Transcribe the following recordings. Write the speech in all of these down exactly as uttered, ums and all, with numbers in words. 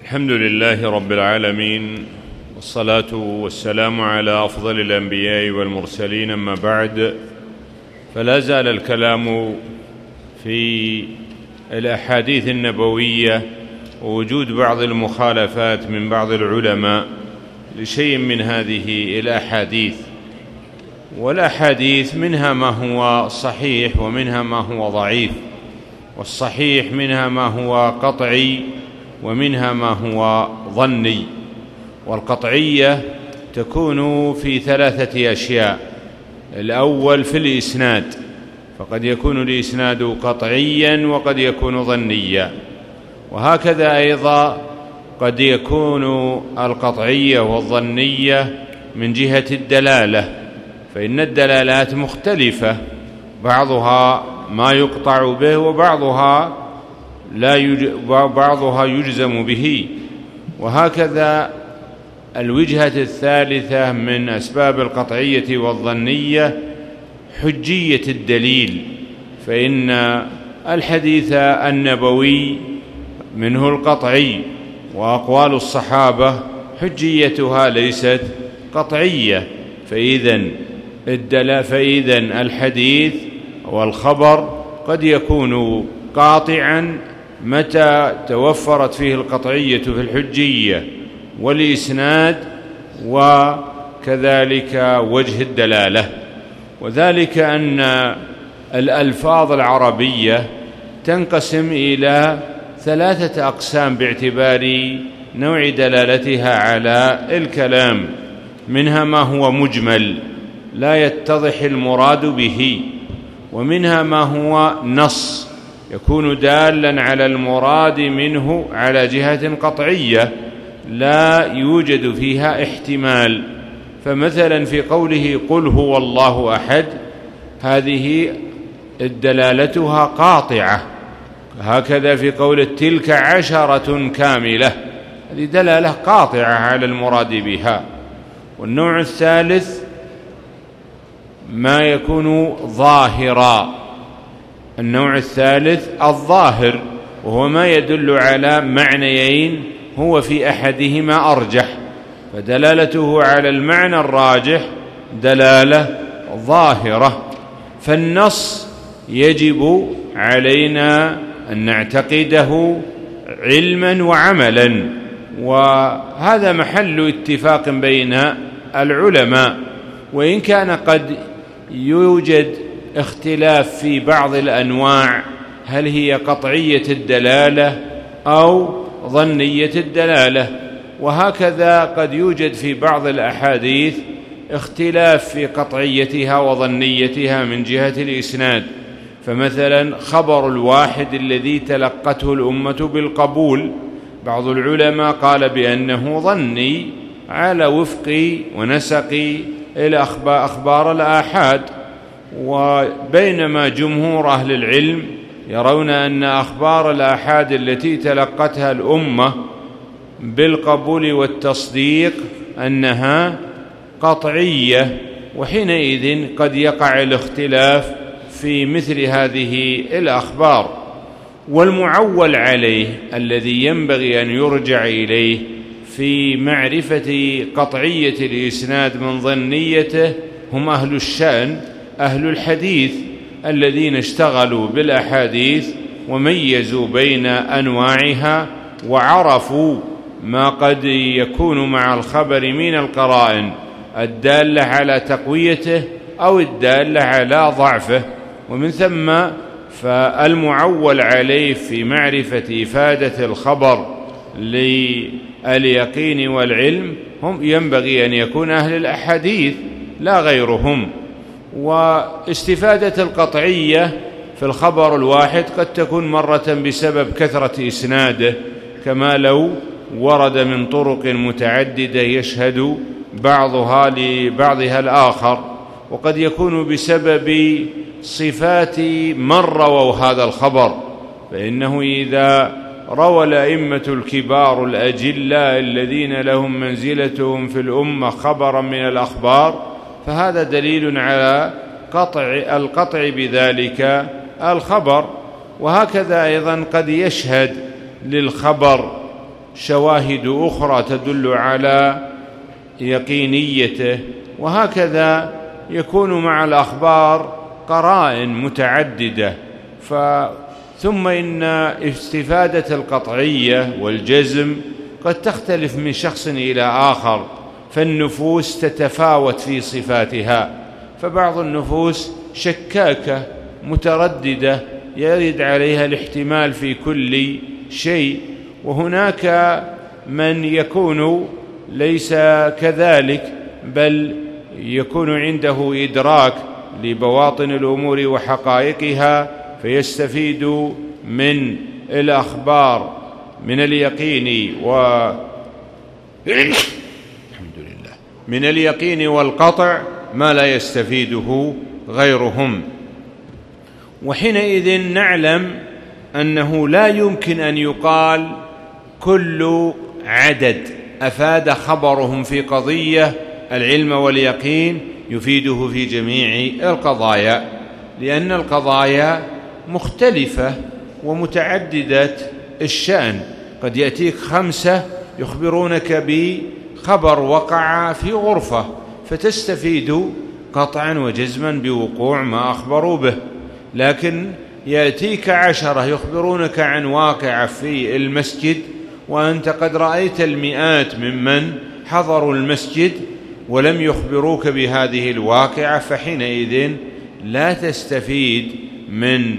الحمد لله رب العالمين، والصلاة والسلام على أفضل الأنبياء والمرسلين، أما بعد، فلا زال الكلام في الأحاديث النبوية ووجود بعض المخالفات من بعض العلماء لشيء من هذه الأحاديث. والأحاديث منها ما هو صحيح ومنها ما هو ضعيف، والصحيح منها ما هو قطعي ومنها ما هو ظني. والقطعية تكون في ثلاثة أشياء: الأول في الإسناد، فقد يكون الإسناد قطعيا وقد يكون ظنيا، وهكذا أيضا قد يكون القطعية والظنية من جهة الدلالة، فإن الدلالات مختلفة، بعضها ما يقطع به وبعضها لا يج... بعضها يجزم به. وهكذا الوجهة الثالثة من أسباب القطعية والظنية حجية الدليل، فإن الحديث النبوي منه القطعي، وأقوال الصحابة حجيتها ليست قطعية، فإذن الدل... فإذن الحديث والخبر قد يكون قاطعا متى توفرت فيه القطعية في الحجية والإسناد وكذلك وجه الدلالة. وذلك أن الألفاظ العربية تنقسم إلى ثلاثة أقسام باعتبار نوع دلالتها على الكلام: منها ما هو مجمل لا يتضح المراد به، ومنها ما هو نص يكون دالا على المراد منه على جهة قطعية لا يوجد فيها احتمال. فمثلا في قوله قل هو الله أحد، هذه دلالتها قاطعة. هكذا في قول تلك عشرة كاملة، هذه دلالة قاطعة على المراد بها. والنوع الثالث ما يكون ظاهرا، النوع الثالث الظاهر، وهو ما يدل على معنيين هو في أحدهما أرجح، فدلالته على المعنى الراجح دلالة ظاهرة. فالنص يجب علينا أن نعتقده علما وعملا، وهذا محل اتفاق بين العلماء، وإن كان قد يوجد اختلاف في بعض الأنواع، هل هي قطعية الدلالة أو ظنية الدلالة. وهكذا قد يوجد في بعض الأحاديث اختلاف في قطعيتها وظنيتها من جهة الإسناد. فمثلا خبر الواحد الذي تلقته الأمة بالقبول، بعض العلماء قال بأنه ظني على وفق ونسق أخبار الآحاد، وبينما جمهور أهل العلم يرون أن أخبار الآحاد التي تلقتها الأمة بالقبول والتصديق أنها قطعية، وحينئذ قد يقع الاختلاف في مثل هذه الأخبار. والمعول عليه الذي ينبغي أن يرجع إليه في معرفة قطعية الإسناد من ظنيته هم أهل الشأن، أهل الحديث، الذين اشتغلوا بالأحاديث وميزوا بين أنواعها وعرفوا ما قد يكون مع الخبر من القرائن الدالة على تقويته أو الدالة على ضعفه. ومن ثم فالمعول عليه في معرفة إفادة الخبر لليقين والعلم هم ينبغي أن يكون أهل الأحاديث لا غيرهم. واستفادة القطعية في الخبر الواحد قد تكون مرة بسبب كثرة إسناده، كما لو ورد من طرق متعددة يشهد بعضها لبعضها الآخر، وقد يكون بسبب صفات من رووا هذا الخبر، فإنه إذا روى الأئمة الكبار الأجلاء الذين لهم منزلتهم في الأمة خبرا من الأخبار، فهذا دليل على قطع القطع بذلك الخبر. وهكذا أيضا قد يشهد للخبر شواهد أخرى تدل على يقينيته. وهكذا يكون مع الأخبار قرائن متعددة. ف ثم إن استفادة القطعية والجزم قد تختلف من شخص إلى آخر، فالنفوس تتفاوت في صفاتها، فبعض النفوس شكاكة مترددة يرد عليها الاحتمال في كل شيء، وهناك من يكون ليس كذلك، بل يكون عنده إدراك لبواطن الأمور وحقائقها، فيستفيد من الأخبار من اليقين و الحمد لله من اليقين والقطع ما لا يستفيده غيرهم. وحينئذ نعلم أنه لا يمكن أن يقال كل عدد أفاد خبرهم في قضية العلم واليقين يفيده في جميع القضايا، لأن القضايا مختلفة ومتعددة الشأن. قد يأتيك خمسة يخبرونك بخبر وقع في غرفة فتستفيد قطعا وجزما بوقوع ما أخبروا به، لكن يأتيك عشرة يخبرونك عن واقع في المسجد وأنت قد رأيت المئات ممن حضروا المسجد ولم يخبروك بهذه الواقعة، فحينئذ لا تستفيد من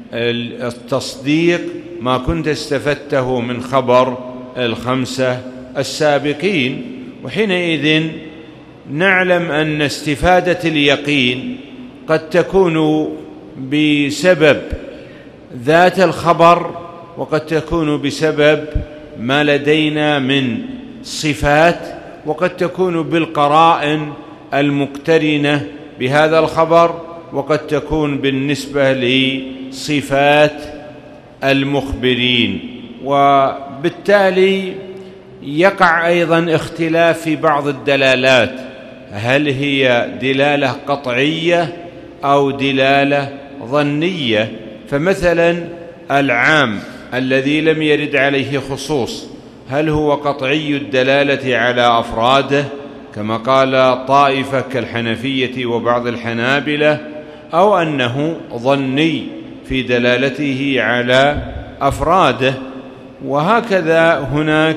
التصديق ما كنت استفدته من خبر الخمسة السابقين. وحينئذ نعلم أن استفادة اليقين قد تكون بسبب ذات الخبر، وقد تكون بسبب ما لدينا من صفات، وقد تكون بالقرائن المقترنة بهذا الخبر، وقد تكون بالنسبة لصفات المخبرين. وبالتالي يقع أيضا اختلاف في بعض الدلالات، هل هي دلالة قطعية أو دلالة ظنية؟ فمثلا العام الذي لم يرد عليه خصوص هل هو قطعي الدلالة على أفراده كما قال طائفة كالحنفية وبعض الحنابلة، أو أنه ظني في دلالته على أفراده؟ وهكذا هناك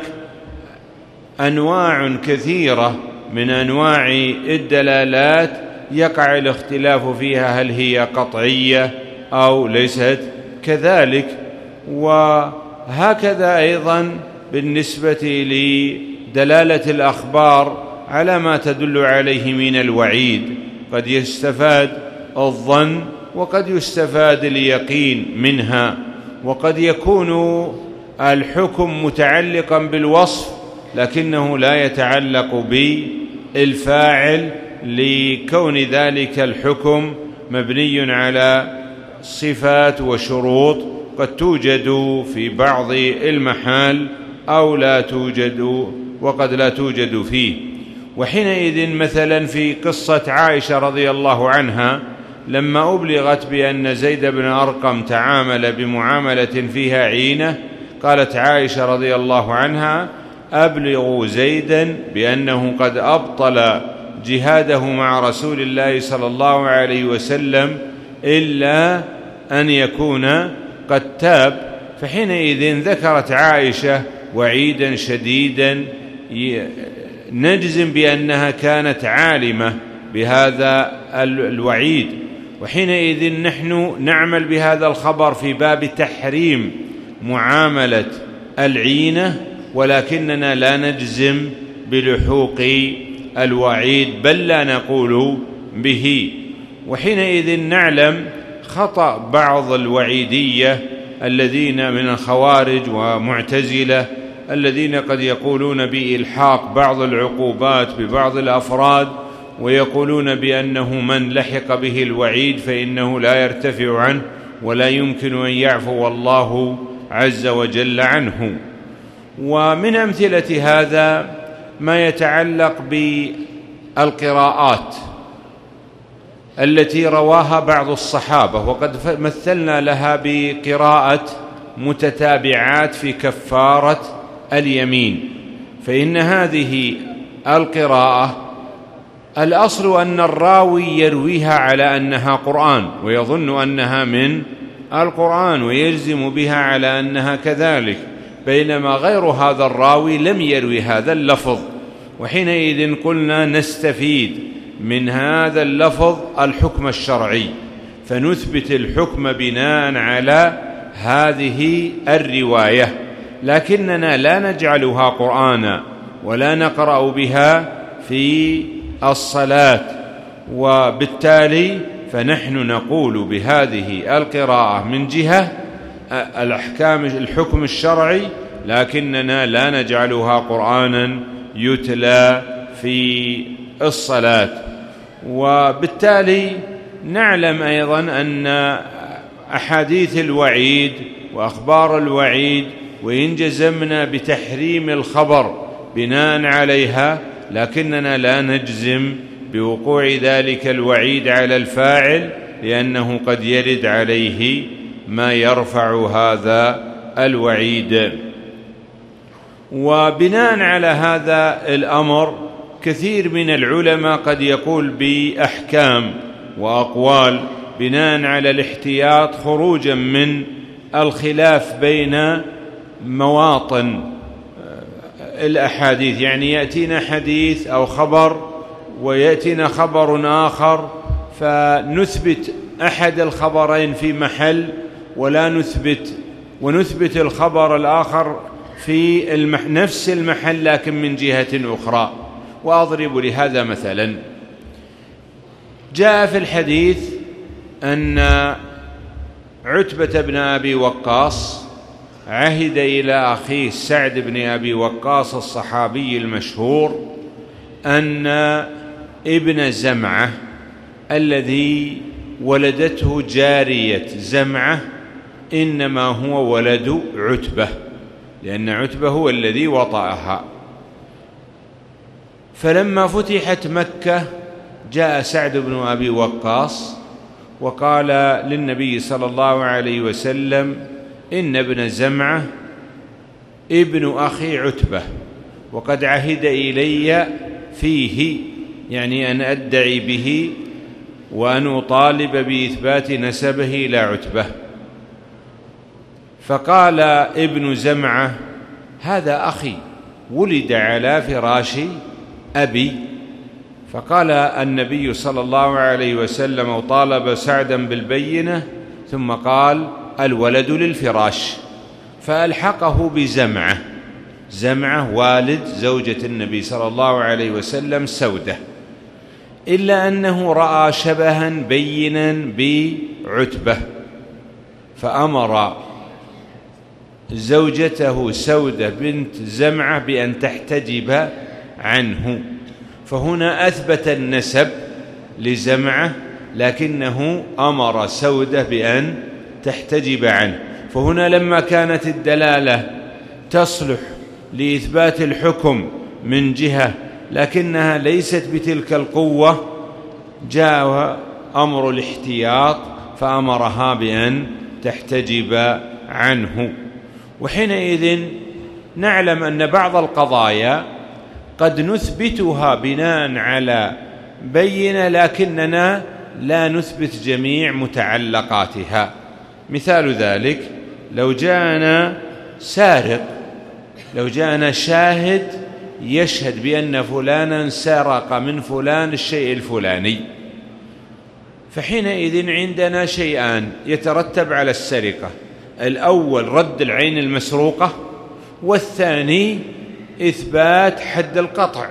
أنواع كثيرة من أنواع الدلالات يقع الاختلاف فيها، هل هي قطعية أو ليست كذلك. وهكذا أيضا بالنسبة لدلالة الأخبار على ما تدل عليه من الوعيد، قد يستفاد الظن وقد يستفاد اليقين منها، وقد يكون الحكم متعلقا بالوصف لكنه لا يتعلق بالفاعل، لكون ذلك الحكم مبني على صفات وشروط قد توجد في بعض المحال أو لا توجد، وقد لا توجد فيه. وحينئذ مثلا في قصة عائشة رضي الله عنها لما أبلغت بأن زيد بن أرقم تعامل بمعاملة فيها عينة، قالت عائشة رضي الله عنها: أبلغوا زيدا بأنه قد أبطل جهاده مع رسول الله صلى الله عليه وسلم إلا أن يكون قد تاب. فحينئذ ذكرت عائشة وعيدا شديدا نجزم بأنها كانت عالمة بهذا الوعيد. وحينئذ نحن نعمل بهذا الخبر في باب تحريم معاملة العينة، ولكننا لا نجزم بلحوق الوعيد، بل لا نقول به. وحينئذ نعلم خطأ بعض الوعيدية الذين من الخوارج ومعتزلة الذين قد يقولون بإلحاق بعض العقوبات ببعض الأفراد، ويقولون بأنه من لحق به الوعيد فإنه لا يرتفع عنه ولا يمكن أن يعفو الله عز وجل عنه. ومن أمثلة هذا ما يتعلق بالقراءات التي رواها بعض الصحابة، وقد مثلنا لها بقراءة متتابعات في كفارة اليمين. فإن هذه القراءة الأصل أن الراوي يرويها على أنها قرآن ويظن أنها من القرآن ويجزم بها على أنها كذلك، بينما غير هذا الراوي لم يروي هذا اللفظ، وحينئذ قلنا نستفيد من هذا اللفظ الحكم الشرعي، فنثبت الحكم بناء على هذه الرواية، لكننا لا نجعلها قرآنا ولا نقرأ بها في الصلاة، وبالتالي فنحن نقول بهذه القراءة من جهة الأحكام الحكم الشرعي، لكننا لا نجعلها قرآنا يتلى في الصلاة. وبالتالي نعلم أيضا أن أحاديث الوعيد وأخبار الوعيد وإن جزمنا بتحريم الخبر بناء عليها، لكننا لا نجزم بوقوع ذلك الوعيد على الفاعل، لأنه قد يرد عليه ما يرفع هذا الوعيد. وبناء على هذا الأمر كثير من العلماء قد يقول بأحكام وأقوال بناء على الاحتياط خروجا من الخلاف بين مواطن الأحاديث، يعني يأتينا حديث أو خبر ويأتينا خبر آخر فنثبت أحد الخبرين في محل ولا نثبت ونثبت الخبر الآخر في المح نفس المحل لكن من جهة أخرى. وأضرب لهذا مثلا، جاء في الحديث أن عتبة بن أبي وقاص عهد إلى أخيه سعد بن أبي وقاص الصحابي المشهور أن ابن زمعة الذي ولدته جارية زمعة إنما هو ولد عتبة، لأن عتبة هو الذي وطأها. فلما فتحت مكة جاء سعد بن أبي وقاص وقال للنبي صلى الله عليه وسلم: إن ابن زمعة ابن أخي عتبة وقد عهد إلي فيه، يعني أن أدعي به وأن أطالب بإثبات نسبه إلى عتبة. فقال ابن زمعة: هذا أخي ولد على فراش أبي. فقال النبي صلى الله عليه وسلم وطالب سعدا بالبينة، ثم قال: الولد للفراش، فألحقه بزمعة، زمعة والد زوجة النبي صلى الله عليه وسلم سودة، إلا أنه رأى شبها بينا بعتبة، فأمر زوجته سودة بنت زمعة بأن تحتجب عنه. فهنا أثبت النسب لزمعة، لكنه أمر سودة بأن تحتجب عنه. فهنا لما كانت الدلالة تصلح لإثبات الحكم من جهة لكنها ليست بتلك القوة، جاء أمر الاحتياط فأمرها بأن تحتجب عنه. وحينئذ نعلم أن بعض القضايا قد نثبتها بناء على بينة، لكننا لا نثبت جميع متعلقاتها. مثال ذلك لو جاءنا سارق، لو جاءنا شاهد يشهد بأن فلانا سرق من فلان الشيء الفلاني، فحينئذ عندنا شيئان يترتب على السرقة: الأول رد العين المسروقة، والثاني إثبات حد القطع.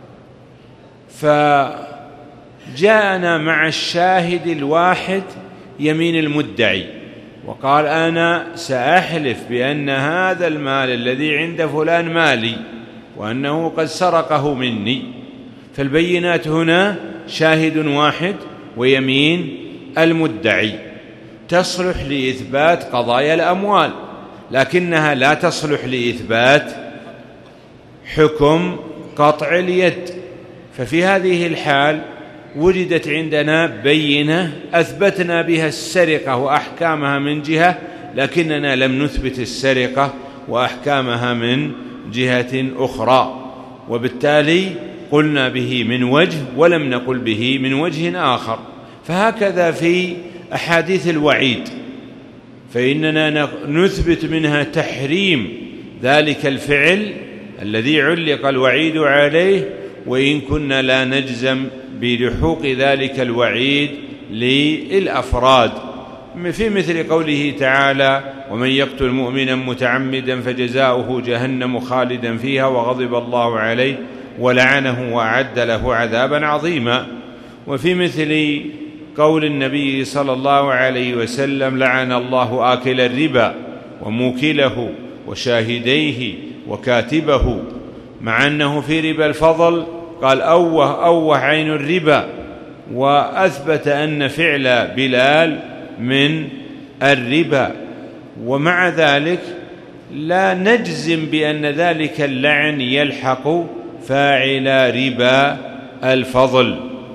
فجاءنا مع الشاهد الواحد يمين المدعي وقال: أنا سأحلف بأن هذا المال الذي عند فلان مالي وأنه قد سرقه مني. فالبينات هنا شاهد واحد ويمين المدعي، تصلح لإثبات قضايا الأموال، لكنها لا تصلح لإثبات حكم قطع اليد. ففي هذه الحال وجدت عندنا بينة أثبتنا بها السرقة وأحكامها من جهة، لكننا لم نثبت السرقة وأحكامها من جهة أخرى، وبالتالي قلنا به من وجه ولم نقل به من وجه آخر. فهكذا في أحاديث الوعيد، فإننا نثبت منها تحريم ذلك الفعل الذي علق الوعيد عليه، وإن كنا لا نجزم بلحوق ذلك الوعيد للأفراد، في مثل قوله تعالى: ومن يقتل مؤمنا متعمدا فجزاؤه جهنم خالدا فيها وغضب الله عليه ولعنه وأعد له عذابا عظيما. وفي مثل قول النبي صلى الله عليه وسلم: لعن الله آكل الربا وموكله وشاهديه وكاتبه، مع أنه في ربا الفضل قال: أوه أوه عين الربا، وأثبت أن فعل بلال من الربا، ومع ذلك لا نجزم بأن ذلك اللعن يلحق فاعل ربا الفضل،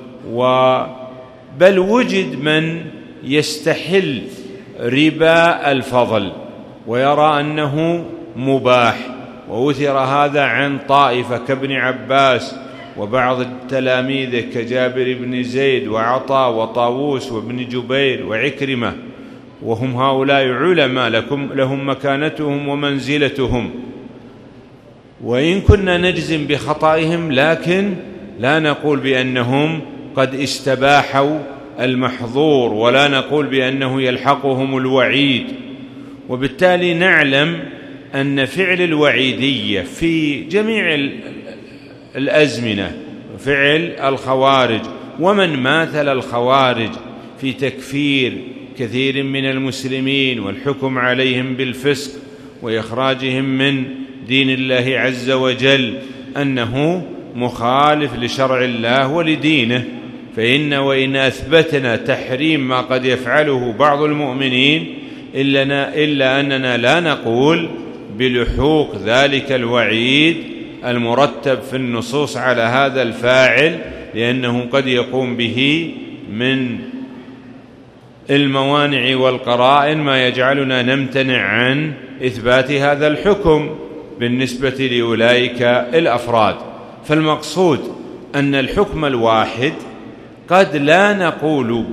بل وجد من يستحل ربا الفضل ويرى أنه مباح، وأثر هذا عن طائفة كابن عباس وبعض التلاميذ كجابر بن زيد وعطاء وطاووس وابن جبير وعكرمة، وهم هؤلاء علماء لكم لهم مكانتهم ومنزلتهم، وإن كنا نجزم بخطئهم لكن لا نقول بأنهم قد استباحوا المحظور، ولا نقول بأنه يلحقهم الوعيد. وبالتالي نعلم أن فعل الوعيدية في جميع الأزمنة، فعل الخوارج ومن ماثل الخوارج في تكفير كثير من المسلمين والحكم عليهم بالفسق وإخراجهم من دين الله عز وجل، أنه مخالف لشرع الله ولدينه. فإن وإن أثبتنا تحريم ما قد يفعله بعض المؤمنين إلا, إلا أننا لا نقول بلحوق ذلك الوعيد المرتب في النصوص على هذا الفاعل، لأنه قد يقوم به من الموانع والقرائن ما يجعلنا نمتنع عن إثبات هذا الحكم بالنسبة لأولئك الأفراد. فالمقصود أن الحكم الواحد قد لا نقول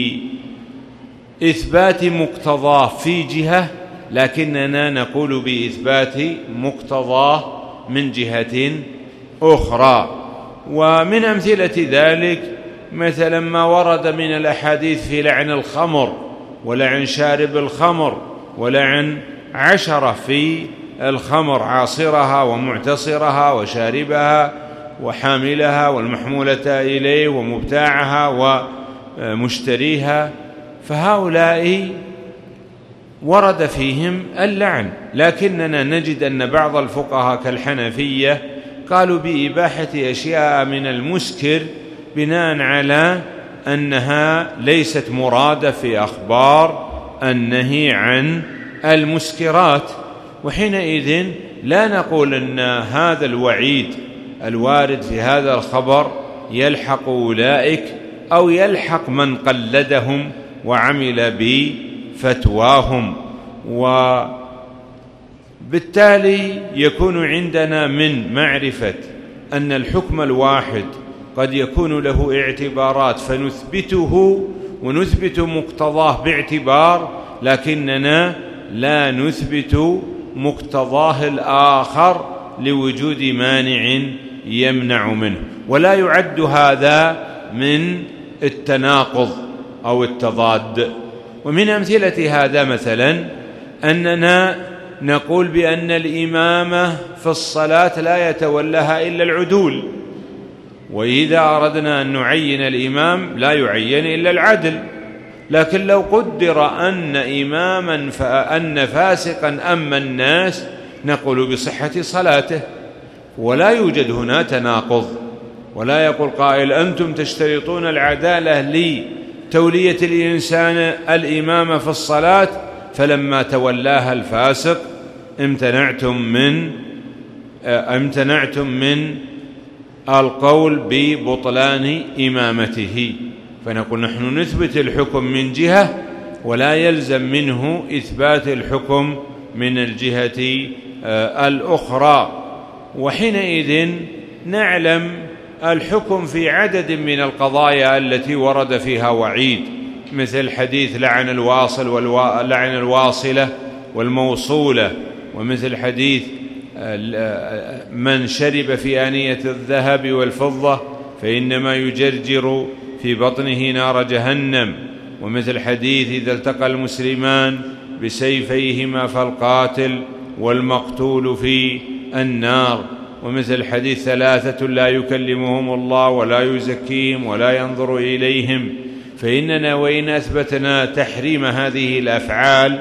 بإثبات مقتضاه في جهة، لكننا نقول بإثبات مقتضاه من جهة أخرى. ومن أمثلة ذلك مثلا ما ورد من الأحاديث في لعن الخمر ولعن شارب الخمر ولعن عشرة في الخمر، عاصرها ومعتصرها وشاربها وحاملها والمحمولة إليه ومبتاعها ومشتريها، فهؤلاء ورد فيهم اللعن، لكننا نجد أن بعض الفقهاء كالحنفية قالوا بإباحة أشياء من المسكر بناء على أنها ليست مرادة في أخبار النهي عن المسكرات، وحينئذ لا نقول أن هذا الوعيد الوارد في هذا الخبر يلحق أولئك أو يلحق من قلدهم وعمل بفتواهم. وبالتالي يكون عندنا من معرفة أن الحكم الواحد قد يكون له اعتبارات فنثبته ونثبت مقتضاه باعتبار، لكننا لا نثبت مقتضاه الآخر لوجود مانع يمنع منه، ولا يعد هذا من التناقض أو التضاد. ومن أمثلة هذا مثلا أننا نقول بأن الإمامة في الصلاة لا يتولاها إلا العدول، وإذا أردنا أن نعين الإمام لا يعين إلا العدل، لكن لو قدر أن إماما فأن فاسقا أما الناس نقول بصحة صلاته، ولا يوجد هنا تناقض، ولا يقول قائل أنتم تشترطون العدالة لتولية الإنسان الإمامة في الصلاة فلما تولاها الفاسق امتنعتم من امتنعتم من القول ببطلان إمامته. فنقول نحن نثبت الحكم من جهة ولا يلزم منه إثبات الحكم من الجهة الأخرى. وحينئذ نعلم الحكم في عدد من القضايا التي ورد فيها وعيد، مثل حديث لعن الواصل والوا... لعن الواصلة والموصولة، ومثل حديث من شرب في آنية الذهب والفضة فإنما يجرجر في بطنه نار جهنم، ومثل حديث إذا التقى المسلمان بسيفيهما فالقاتل والمقتول في النار، ومثل حديث ثلاثة لا يكلمهم الله ولا يزكيهم ولا ينظر إليهم. فإننا وإن أثبتنا تحريم هذه الأفعال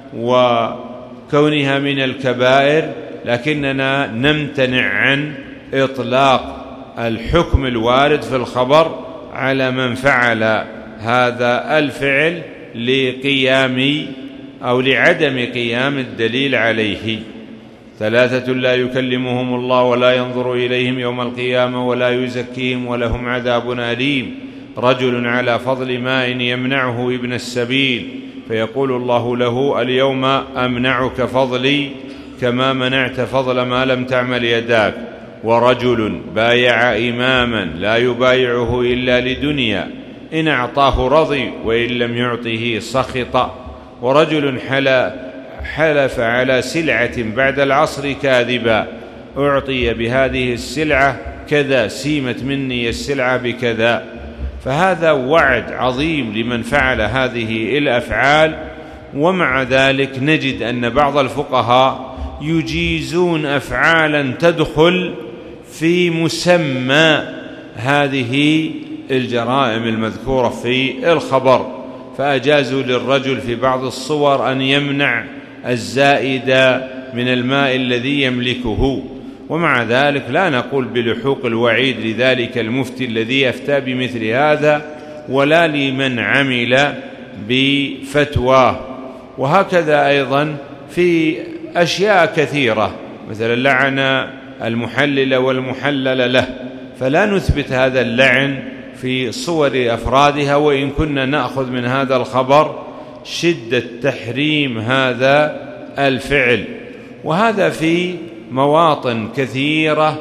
وكونها من الكبائر، لكننا نمتنع عن إطلاق الحكم الوارد في الخبر على من فعل هذا الفعل لقيام أو لعدم قيام الدليل عليه. ثلاثة لا يكلمهم الله ولا ينظر إليهم يوم القيامة ولا يزكيهم ولهم عذاب أليم. رجل على فضل ماء يمنعه ابن السبيل فيقول الله له اليوم أمنعك فضلي كما منعت فضل ما لم تعمل يداك. ورجل بايع إماما لا يبايعه إلا لدنيا إن أعطاه رضي وإن لم يعطه سخط. ورجل حلف على سلعة بعد العصر كاذبا أعطي بهذه السلعة كذا سيمت مني السلعة بكذا. فهذا وعد عظيم لمن فعل هذه الأفعال. ومع ذلك نجد أن بعض الفقهاء يجيزون أفعالا تدخل في مسمى هذه الجرائم المذكورة في الخبر، فأجازوا للرجل في بعض الصور أن يمنع الزائد من الماء الذي يملكه. ومع ذلك لا نقول بلحوق الوعيد لذلك المفتي الذي أفتى بمثل هذا ولا لمن عمل بفتواه. وهكذا أيضا في أشياء كثيرة، مثلا لعن المحلل والمحلل له، فلا نثبت هذا اللعن في صور أفرادها، وإن كنا نأخذ من هذا الخبر شدة تحريم هذا الفعل. وهذا في مواطن كثيرة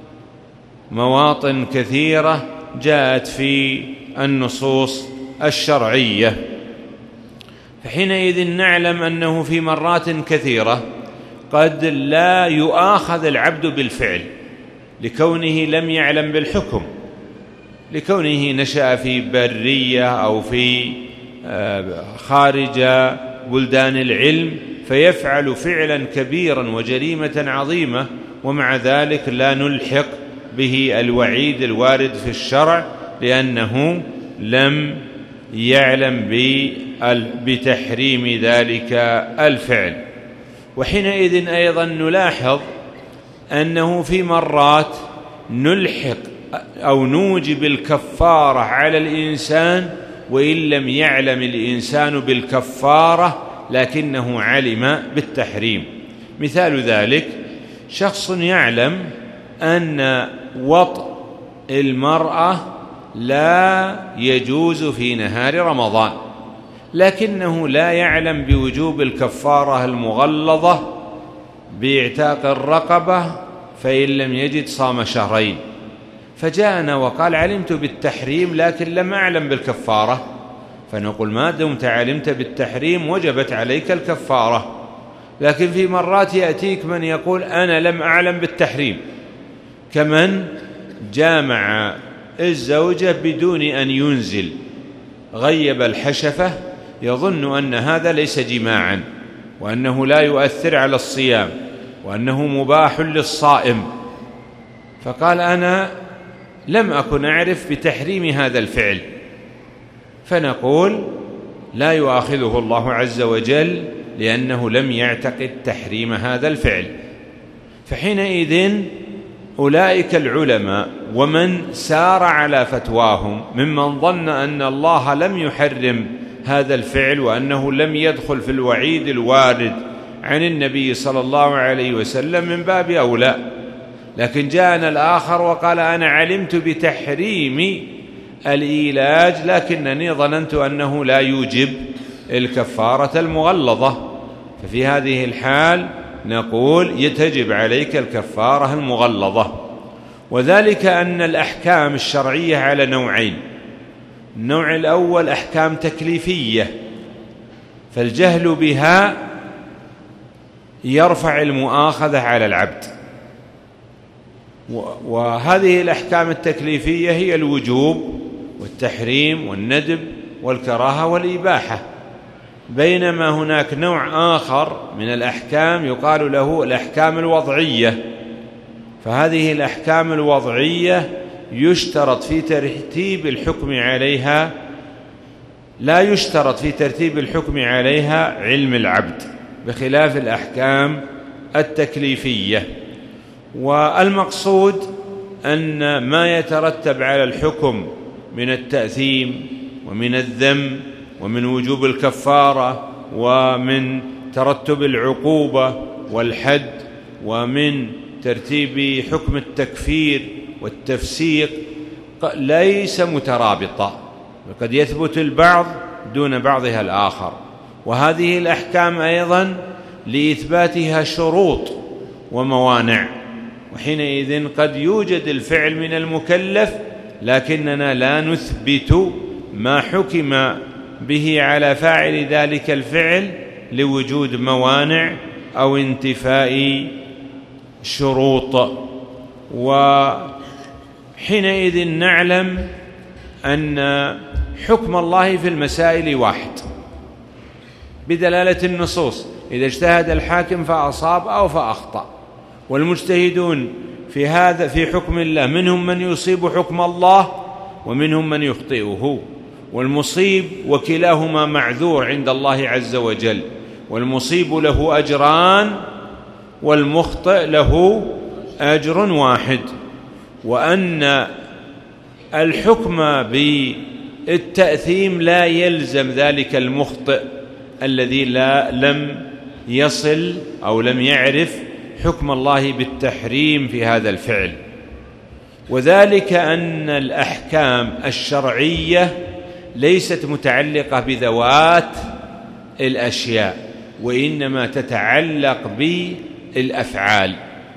مواطن كثيرة جاءت في النصوص الشرعية. فحينئذ نعلم أنه في مرات كثيرة قد لا يؤاخذ العبد بالفعل لكونه لم يعلم بالحكم، لكونه نشأ في برية أو في خارج بلدان العلم فيفعل فعلا كبيرا وجريمة عظيمة، ومع ذلك لا نلحق به الوعيد الوارد في الشرع لأنه لم يعلم بتحريم ذلك الفعل. وحينئذ أيضا نلاحظ أنه في مرات نلحق أو نوجب الكفارة على الإنسان وإن لم يعلم الإنسان بالكفارة لكنه علم بالتحريم. مثال ذلك شخص يعلم أن وطء المرأة لا يجوز في نهار رمضان، لكنه لا يعلم بوجوب الكفارة المغلظة باعتاق الرقبة، فإن لم يجد صام شهرين. فجاءنا وقال علمت بالتحريم لكن لم أعلم بالكفارة، فنقول ما دمت علمت بالتحريم وجبت عليك الكفارة. لكن في مرات يأتيك من يقول أنا لم أعلم بالتحريم، كمن جامع الزوجة بدون أن ينزل، غيب الحشفة يظن أن هذا ليس جماعا وأنه لا يؤثر على الصيام وأنه مباح للصائم، فقال أنا لم أكن أعرف بتحريم هذا الفعل. فنقول لا يؤاخذه الله عز وجل لأنه لم يعتقد تحريم هذا الفعل. فحينئذ أولئك العلماء ومن سار على فتواهم ممن ظن أن الله لم يحرم هذا الفعل وأنه لم يدخل في الوعيد الوارد عن النبي صلى الله عليه وسلم من باب أولى. لكن جاءنا الآخر وقال أنا علمت بتحريم الإيلاج لكنني ظننت أنه لا يوجب الكفارة المغلظة. ففي هذه الحال نقول تجب عليك الكفارة المغلظة. وذلك أن الأحكام الشرعية على نوعين: النوع الأول أحكام تكليفية، فالجهل بها يرفع المؤاخذة على العبد، وهذه الأحكام التكليفية هي الوجوب والتحريم والندب والكراهة والإباحة. بينما هناك نوع آخر من الأحكام يقال له الأحكام الوضعية، فهذه الأحكام الوضعية يشترط في ترتيب الحكم عليها لا يشترط في ترتيب الحكم عليها علم العبد، بخلاف الأحكام التكليفية. والمقصود أن ما يترتب على الحكم من التأثيم ومن الذم ومن وجوب الكفارة ومن ترتب العقوبة والحد ومن ترتيب حكم التكفير والتفسيق ليس مترابطة، وقد يثبت البعض دون بعضها الآخر. وهذه الأحكام أيضا لإثباتها شروط وموانع، وحينئذ قد يوجد الفعل من المكلف لكننا لا نثبت ما حكم به على فاعل ذلك الفعل لوجود موانع أو انتفاء شروط. وحينئذ نعلم أن حكم الله في المسائل واحد بدلالة النصوص، إذا اجتهد الحاكم فأصاب أو فأخطأ. والمجتهدون في هذا في حكم الله منهم من يصيب حكم الله ومنهم من يخطئه، والمصيب وكلاهما معذور عند الله عز وجل، والمصيب له أجران والمخطئ له أجر واحد. وأن الحكم بالتأثيم لا يلزم ذلك المخطئ الذي لا لم يصل أو لم يعرف حكم الله بالتحريم في هذا الفعل. وذلك أن الأحكام الشرعية ليست متعلقة بذوات الأشياء، وإنما تتعلق بالأفعال.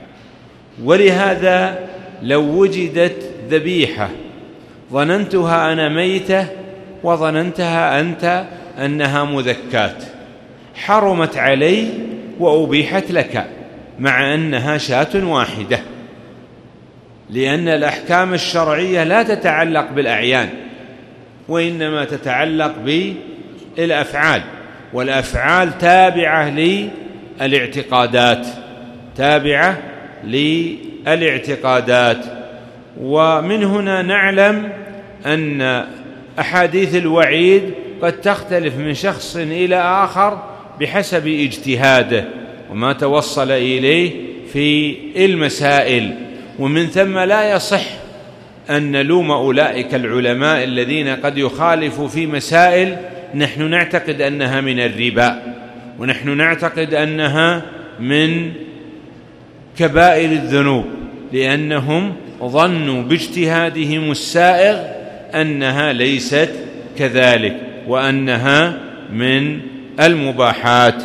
ولهذا لو وجدت ذبيحة ظننتها أنا ميتة وظننتها أنت أنها مذكاة، حرمت علي وأبيحت لك مع أنها شاة واحدة، لأن الأحكام الشرعية لا تتعلق بالأعيان وإنما تتعلق بالأفعال، والأفعال تابعة للاعتقادات تابعة للاعتقادات. ومن هنا نعلم أن أحاديث الوعيد قد تختلف من شخص إلى آخر بحسب اجتهاده وما توصل إليه في المسائل، ومن ثم لا يصح أن نلوم أولئك العلماء الذين قد يخالفوا في مسائل نحن نعتقد أنها من الربا، ونحن نعتقد أنها من كبائر الذنوب، لأنهم ظنوا باجتهادهم السائغ أنها ليست كذلك وأنها من المباحات.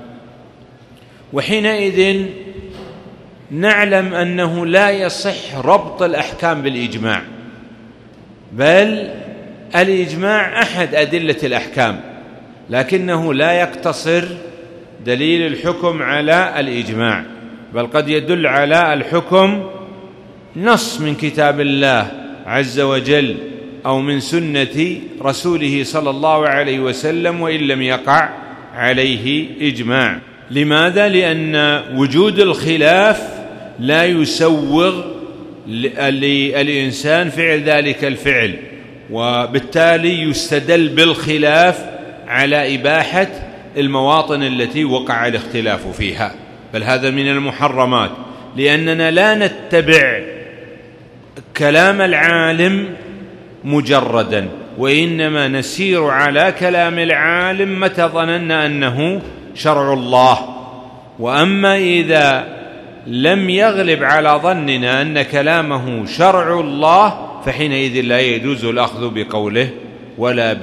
وحينئذ نعلم أنه لا يصح ربط الأحكام بالإجماع، بل الإجماع أحد أدلة الأحكام، لكنه لا يقتصر دليل الحكم على الإجماع، بل قد يدل على الحكم نص من كتاب الله عز وجل أو من سنة رسوله صلى الله عليه وسلم وإن لم يقع عليه إجماع. لماذا؟ لأن وجود الخلاف لا يسوغ للإنسان فعل ذلك الفعل، وبالتالي يستدل بالخلاف على إباحة المواطن التي وقع الاختلاف فيها، بل هذا من المحرمات، لأننا لا نتبع كلام العالم مجردا، وإنما نسير على كلام العالم متى ظننا أنه شرع الله. وأما إذا لم يغلب على ظننا أن كلامه شرع الله فحينئذ لا يجوز الأخذ بقوله ولا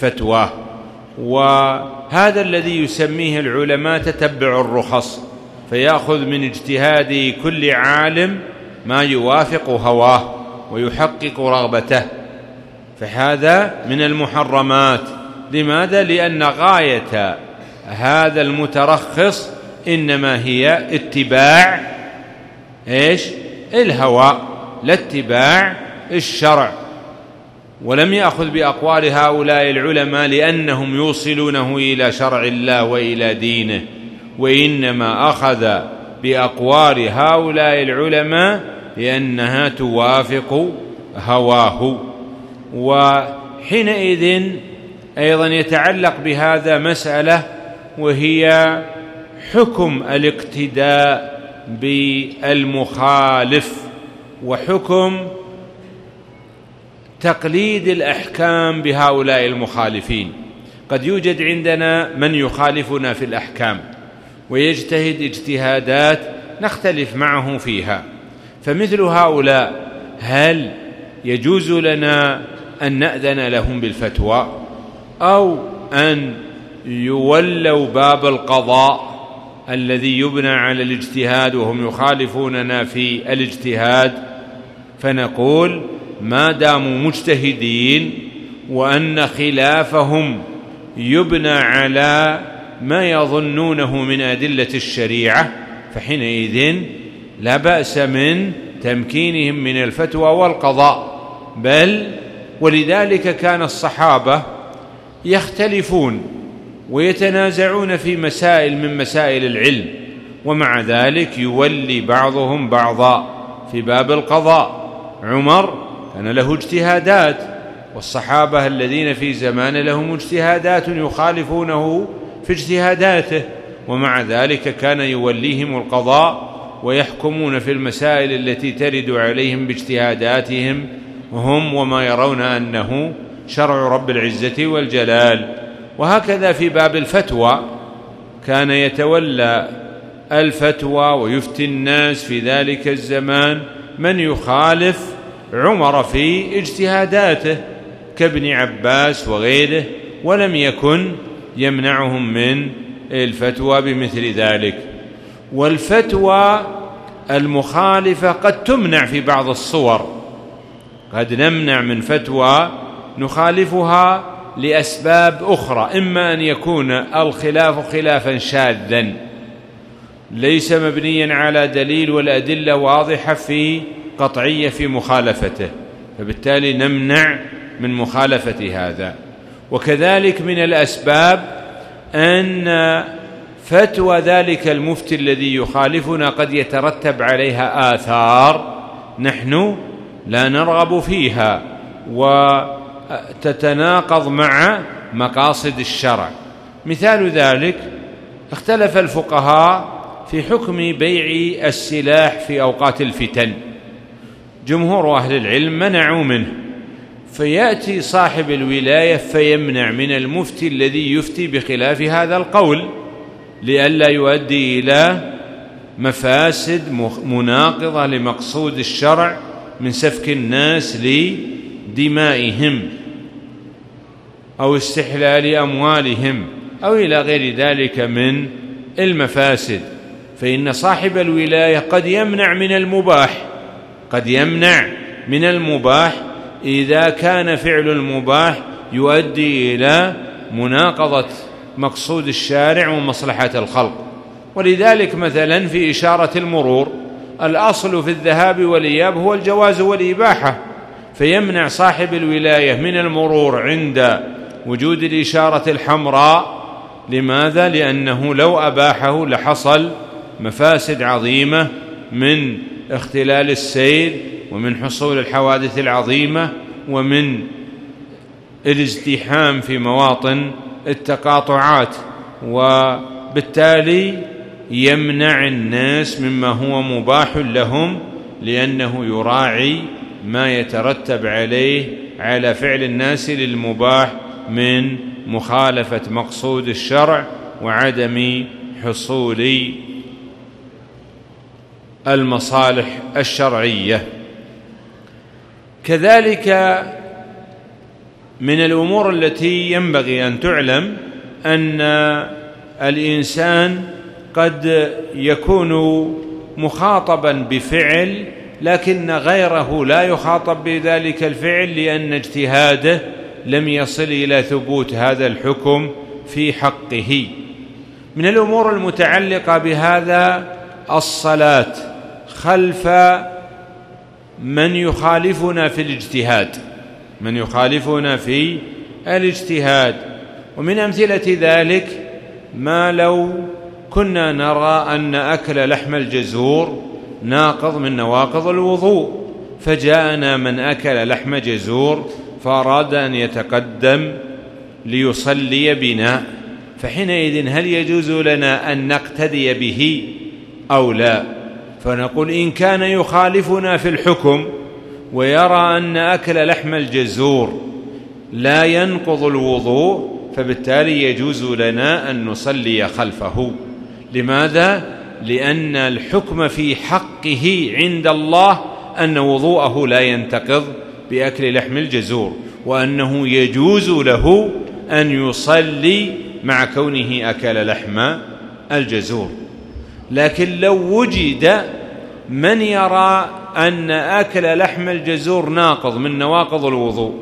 بفتواه. وهذا الذي يسميه العلماء تتبع الرخص، فيأخذ من اجتهاد كل عالم ما يوافق هواه ويحقق رغبته، فهذا من المحرمات. لماذا؟ لأن غاية هذا المترخص إنما هي اتباع إيش؟ الهوى، لا اتباع الشرع. ولم يأخذ بأقوال هؤلاء العلماء لأنهم يوصلونه إلى شرع الله وإلى دينه، وإنما أخذ بأقوال هؤلاء العلماء لأنها توافق هواه. وحينئذ أيضا يتعلق بهذا مسألة، وهي حكم الاقتداء بالمخالف وحكم تقليد الأحكام بهؤلاء المخالفين. قد يوجد عندنا من يخالفنا في الأحكام ويجتهد اجتهادات نختلف معه فيها، فمثل هؤلاء هل يجوز لنا أن نأذن لهم بالفتوى أو أن يولوا باب القضاء الذي يبنى على الاجتهاد وهم يخالفوننا في الاجتهاد؟ فنقول ما داموا مجتهدين وأن خلافهم يبنى على ما يظنونه من أدلة الشريعة، فحينئذ لا بأس من تمكينهم من الفتوى والقضاء. بل ولذلك كان الصحابة يختلفون ويتنازعون في مسائل من مسائل العلم، ومع ذلك يولي بعضهم بعضا في باب القضاء. عمر كان له اجتهادات، والصحابة الذين في زمان لهم اجتهادات يخالفونه في اجتهاداته، ومع ذلك كان يوليهم القضاء ويحكمون في المسائل التي ترد عليهم باجتهاداتهم هم وما يرون أنه شرع رب العزة والجلال. وهكذا في باب الفتوى كان يتولى الفتوى ويفتي الناس في ذلك الزمان من يخالف عمر في اجتهاداته كابن عباس وغيره، ولم يكن يمنعهم من الفتوى بمثل ذلك. والفتوى المخالفة قد تمنع في بعض الصور، قد نمنع من فتوى نخالفها لأسباب أخرى، إما أن يكون الخلاف خلافا شاذا ليس مبنيا على دليل والأدلة واضحة في قطعية في مخالفته، فبالتالي نمنع من مخالفة هذا. وكذلك من الأسباب أن فتوى ذلك المفتي الذي يخالفنا قد يترتب عليها آثار نحن لا نرغب فيها وتتناقض مع مقاصد الشرع. مثال ذلك اختلف الفقهاء في حكم بيع السلاح في أوقات الفتن، جمهور أهل العلم منعوا منه، فيأتي صاحب الولاية فيمنع من المفتي الذي يفتي بخلاف هذا القول لئلا يؤدي إلى مفاسد مناقضة لمقصود الشرع من سفك الناس لدمائهم أو استحلال أموالهم أو إلى غير ذلك من المفاسد. فإن صاحب الولاية قد يمنع من المباح، قد يمنع من المباح إذا كان فعل المباح يؤدي إلى مناقضة مقصود الشارع ومصلحة الخلق. ولذلك مثلا في إشارة المرور الأصل في الذهاب والإياب هو الجواز والإباحة، فيمنع صاحب الولاية من المرور عند وجود الإشارة الحمراء. لماذا؟ لأنه لو أباحه لحصل مفاسد عظيمة من اختلال السير ومن حصول الحوادث العظيمة ومن الازدحام في مواطن التقاطعات، وبالتالي يمنع الناس مما هو مباح لهم لأنه يراعي ما يترتب عليه على فعل الناس للمباح من مخالفة مقصود الشرع وعدم حصول المصالح الشرعية. كذلك من الأمور التي ينبغي أن تعلم أن الإنسان قد يكون مخاطبا بفعل لكن غيره لا يخاطب بذلك الفعل لأن اجتهاده لم يصل إلى ثبوت هذا الحكم في حقه. من الأمور المتعلقة بهذا الصلاة خلف من يخالفنا في الاجتهاد من يخالفنا في الاجتهاد ومن أمثلة ذلك ما لو كنا نرى أن أكل لحم الجزور ناقض من نواقض الوضوء، فجاءنا من أكل لحم جزور فأراد أن يتقدم ليصلي بنا، فحينئذ هل يجوز لنا أن نقتدي به أو لا؟ فنقول إن كان يخالفنا في الحكم ويرى أن أكل لحم الجزور لا ينقض الوضوء فبالتالي يجوز لنا أن نصلي خلفه. لماذا؟ لأن الحكم في حقه عند الله أن وضوءه لا ينتقض بأكل لحم الجزور، وأنه يجوز له أن يصلي مع كونه أكل لحم الجزور. لكن لو وجد من يرى أن أكل لحم الجزور ناقض من نواقض الوضوء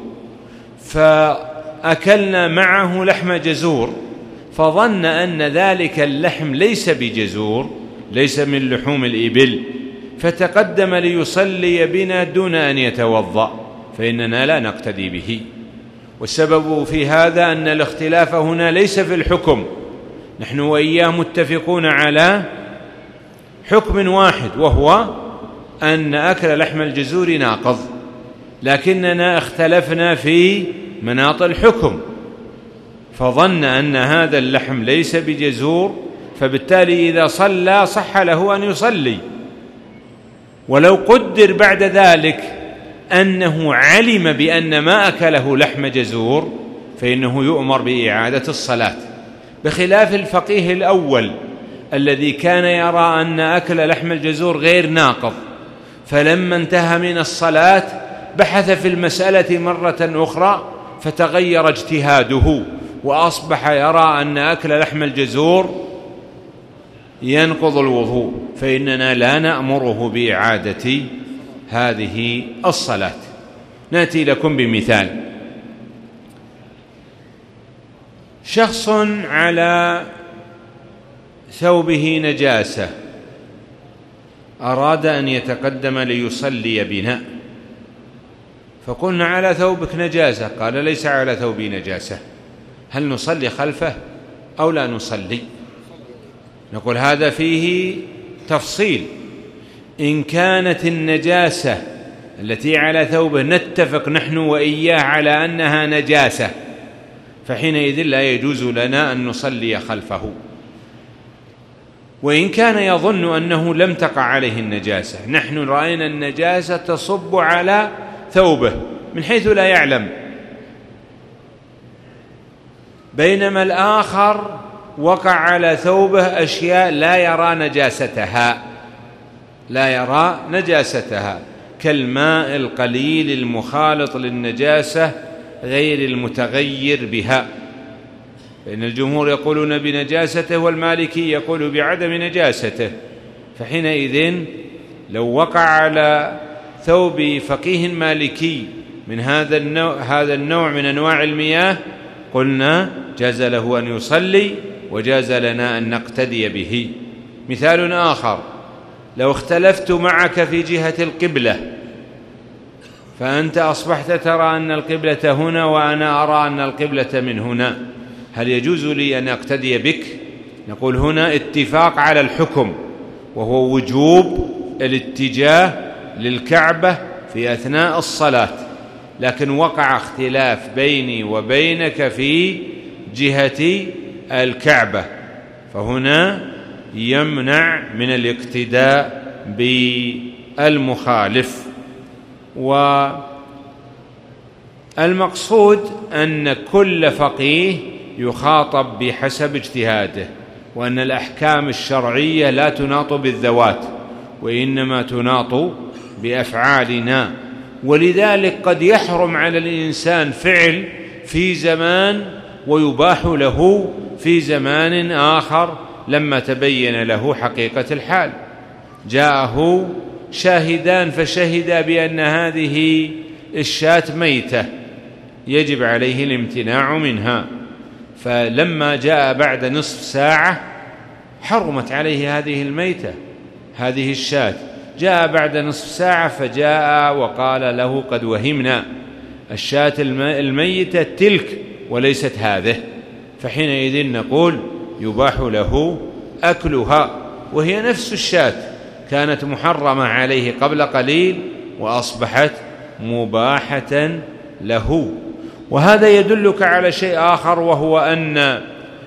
فأكلنا معه لحم جزور فظن أن ذلك اللحم ليس بجزور، ليس من لحوم الإبل، فتقدم ليصلي بنا دون أن يتوضأ، فإننا لا نقتدي به. والسبب في هذا أن الاختلاف هنا ليس في الحكم، نحن وإياه متفقون على حكم واحد وهو أن أكل لحم الجزور ناقض، لكننا اختلفنا في مناط الحكم، فظن أن هذا اللحم ليس بجزور، فبالتالي إذا صلى صح له أن يصلي. ولو قدر بعد ذلك أنه علم بأن ما أكله لحم جزور فإنه يؤمر بإعادة الصلاة، بخلاف الفقيه الأول الذي كان يرى أن أكل لحم الجزور غير ناقض، فلما انتهى من الصلاة بحث في المسألة مرة أخرى فتغير اجتهاده وأصبح يرى أن أكل لحم الجزور ينقض الوضوء، فإننا لا نأمره بإعادة هذه الصلاة. نأتي لكم بمثال: شخص على ثوبه نجاسة أراد أن يتقدم ليصلي بنا، فقلنا على ثوبك نجاسة، قال ليس على ثوبي نجاسة، هل نصلي خلفه أو لا نصلي؟ نقول هذا فيه تفصيل. إن كانت النجاسة التي على ثوبه نتفق نحن وإياه على أنها نجاسة فحينئذ لا يجوز لنا أن نصلي خلفه. وإن كان يظن أنه لم تقع عليه النجاسة، نحن رأينا النجاسة تصب على ثوبه من حيث لا يعلم، بينما الآخر وقع على ثوبه أشياء لا يرى نجاستها لا يرى نجاستها كالماء القليل المخالط للنجاسة غير المتغير بها، فإن الجمهور يقولون بنجاسته والمالكي يقول بعدم نجاسته. فحينئذ لو وقع على ثوب فقيه مالكي من هذا النوع, هذا النوع من أنواع المياه قلنا جاز له أن يصلي وجاز لنا أن نقتدي به. مثال آخر: لو اختلفت معك في جهة القبلة، فأنت أصبحت ترى أن القبلة هنا وأنا أرى أن القبلة من هنا، هل يجوز لي أن أقتدي بك؟ نقول هنا اتفاق على الحكم وهو وجوب الاتجاه للكعبة في أثناء الصلاة، لكن وقع اختلاف بيني وبينك في جهة الكعبة، فهنا يمنع من الاقتداء بالمخالف. والمقصود أن كل فقيه يخاطب بحسب اجتهاده، وأن الأحكام الشرعية لا تناط بالذوات وإنما تناط بأفعالنا، ولذلك قد يحرم على الإنسان فعل في زمان ويباح له في زمان آخر لما تبين له حقيقة الحال. جاءه شاهدان فشهدا بأن هذه الشاة ميتة يجب عليه الامتناع منها، فلما جاء بعد نصف ساعة حرمت عليه هذه الميتة هذه الشاة. جاء بعد نصف ساعة فجاء وقال له قد وهمنا، الشاة الميتة تلك وليست هذه، فحينئذ نقول يباح له أكلها، وهي نفس الشاة كانت محرمة عليه قبل قليل وأصبحت مباحة له. وهذا يدلك على شيء آخر، وهو أن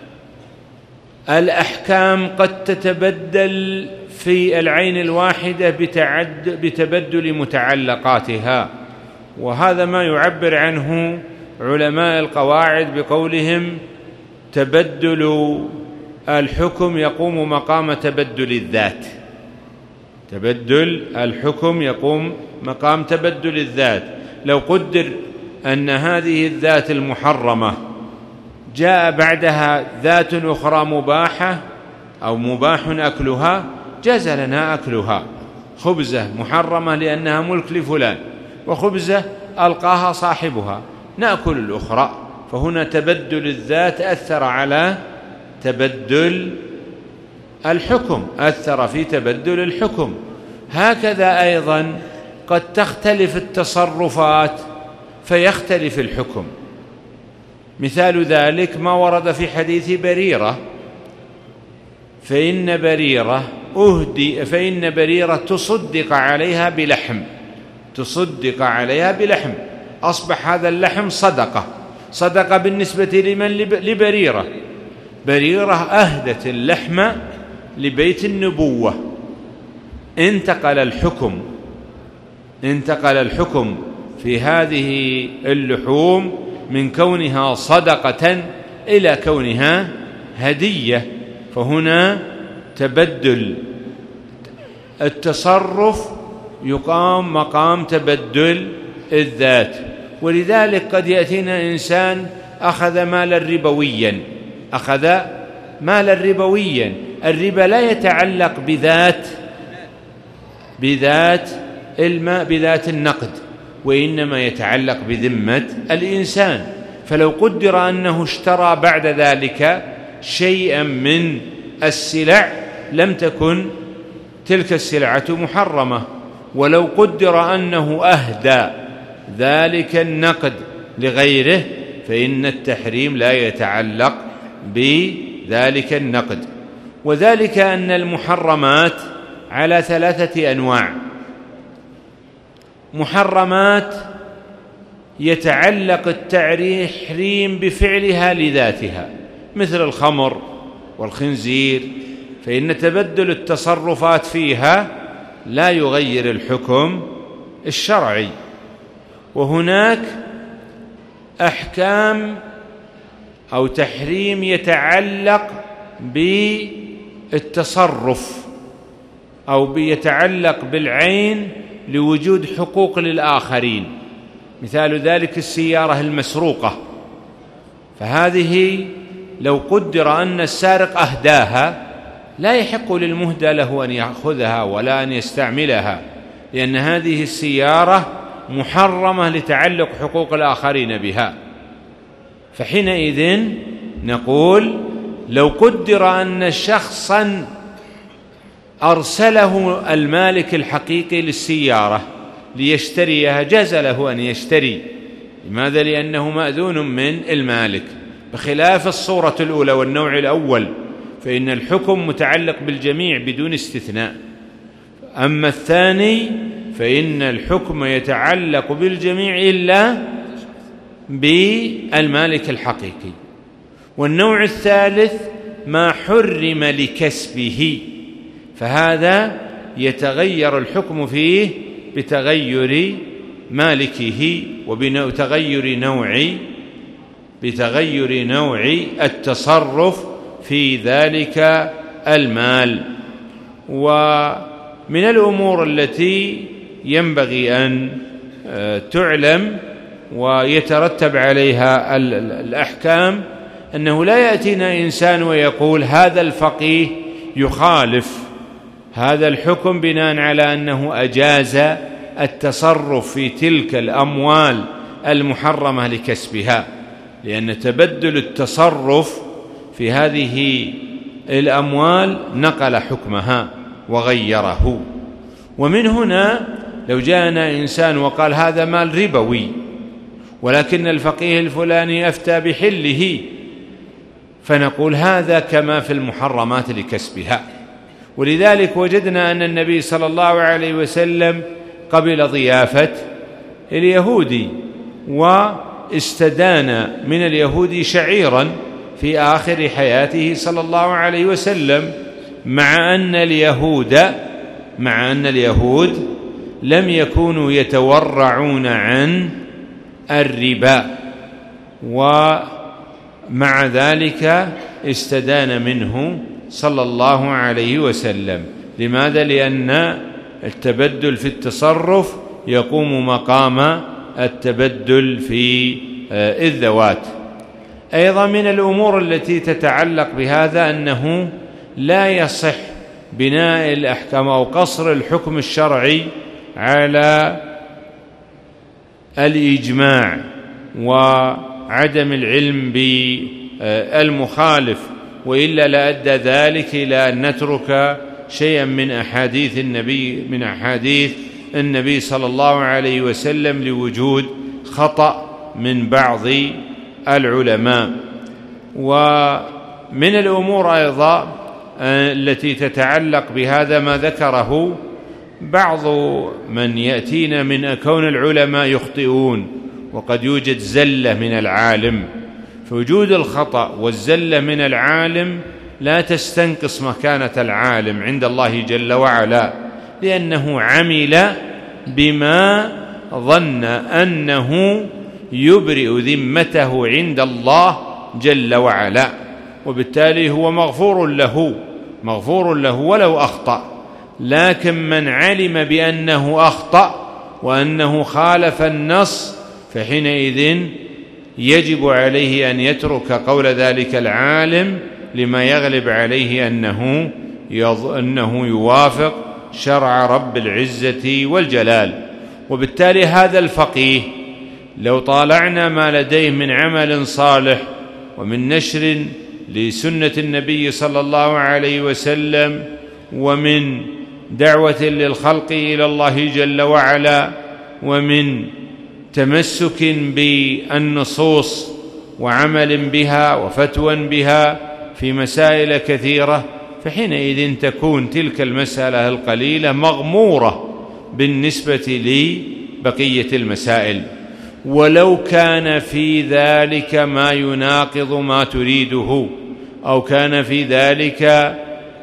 الأحكام قد تتبدل في العين الواحدة بتعد بتبدل متعلقاتها، وهذا ما يعبر عنه علماء القواعد بقولهم تبدل الحكم يقوم مقام تبدل الذات. تبدل الحكم يقوم مقام تبدل الذات. لو قدر أن هذه الذات المحرمة جاء بعدها ذات أخرى مباحة أو مباح أكلها، جاز لنا أكلها. خبزة محرمة لأنها ملك لفلان، وخبزة ألقاها صاحبها، نأكل الأخرى. فهنا تبدل الذات أثر على تبدل الحكم، أثر في تبدل الحكم. هكذا أيضا قد تختلف التصرفات فيختلف الحكم. مثال ذلك ما ورد في حديث بريرة، فإن بريرة أهدي فإن بريرة تصدق عليها بلحم تصدق عليها بلحم أصبح هذا اللحم صدقة صدقة بالنسبة لمن؟ لبريرة. بريرة أهدت اللحم لبيت النبوة، انتقل الحكم انتقل الحكم في هذه اللحوم من كونها صدقة إلى كونها هدية، فهنا تبدل التصرف يقام مقام تبدل الذات. ولذلك قد يأتينا إنسان أخذ مالا ربويا أخذ مالا ربويا الربا لا يتعلق بذات بذات الماء بذات النقد، وإنما يتعلق بذمة الإنسان. فلو قدر أنه اشترى بعد ذلك شيئا من السلع لم تكن تلك السلعة محرمة، ولو قدر أنه أهدى ذلك النقد لغيره فإن التحريم لا يتعلق بذلك النقد. وذلك أن المحرمات على ثلاثة أنواع: محرمات يتعلق التحريم بفعلها لذاتها مثل الخمر والخنزير، فإن تبدل التصرفات فيها لا يغير الحكم الشرعي. وهناك أحكام أو تحريم يتعلق بالتصرف أو يتعلق بالعين لوجود حقوق للآخرين، مثال ذلك السيارة المسروقة، فهذه لو قدر أن السارق أهداها لا يحق للمهدى له أن يأخذها ولا أن يستعملها، لأن هذه السيارة محرمة لتعلق حقوق الآخرين بها. فحينئذ نقول لو قدر أن شخصا أرسله المالك الحقيقي للسيارة ليشتريها جاز له أن يشتري. لماذا؟ لأنه مأذون من المالك، بخلاف الصورة الأولى والنوع الأول فإن الحكم متعلق بالجميع بدون استثناء. أما الثاني فإن الحكم يتعلق بالجميع إلا بالمالك الحقيقي. والنوع الثالث ما حرم لكسبه، فهذا يتغير الحكم فيه بتغير مالكه وبتغير نوع بتغير نوع التصرف في ذلك المال. ومن الأمور التي ينبغي أن تعلم ويترتب عليها الأحكام أنه لا يأتينا إنسان ويقول هذا الفقيه يخالف هذا الحكم بناء على أنه أجاز التصرف في تلك الأموال المحرمة لكسبها، لأن تبدل التصرف في هذه الأموال نقل حكمها وغيره. ومن هنا لو جاءنا إنسان وقال هذا مال ربوي ولكن الفقيه الفلاني أفتى بحله، فنقول هذا كما في المحرمات لكسبها. ولذلك وجدنا أن النبي صلى الله عليه وسلم قبل ضيافة اليهودي واستدان من اليهود شعيرا في آخر حياته صلى الله عليه وسلم، مع أن اليهود مع أن اليهود لم يكونوا يتورعون عن الربا، ومع ذلك استدان منه صلى الله عليه وسلم. لماذا؟ لأن التبدل في التصرف يقوم مقام التبدل في الذوات. أيضا من الأمور التي تتعلق بهذا أنه لا يصح بناء الأحكام أو قصر الحكم الشرعي على الإجماع وعدم العلم بالمخالف، وإلا لأدى ذلك إلى أن نترك شيئا من أحاديث النبي من أحاديث النبي صلى الله عليه وسلم لوجود خطأ من بعض العلماء. ومن الأمور أيضا التي تتعلق بهذا ما ذكره بعض من يأتينا من كون العلماء يخطئون، وقد يوجد زلة من العالم، فوجود الخطأ والزلة من العالم لا تستنقص مكانة العالم عند الله جل وعلا، لأنه عمل بما ظن أنه يبرئ ذمته عند الله جل وعلا، وبالتالي هو مغفور له مغفور له ولو أخطأ. لكن من علم بأنه أخطأ وأنه خالف النص فحينئذ يجب عليه أن يترك قول ذلك العالم لما يغلب عليه أنه أنه يوافق شرع رب العزة والجلال. وبالتالي هذا الفقيه لو طالعنا ما لديه من عمل صالح ومن نشر لسنة النبي صلى الله عليه وسلم ومن دعوة للخلق إلى الله جل وعلا ومن تمسك بالنصوص وعمل بها وفتوى بها في مسائل كثيرة، فحينئذ تكون تلك المسألة القليلة مغمورة بالنسبة لبقية المسائل. ولو كان في ذلك ما يناقض ما تريده أو كان في ذلك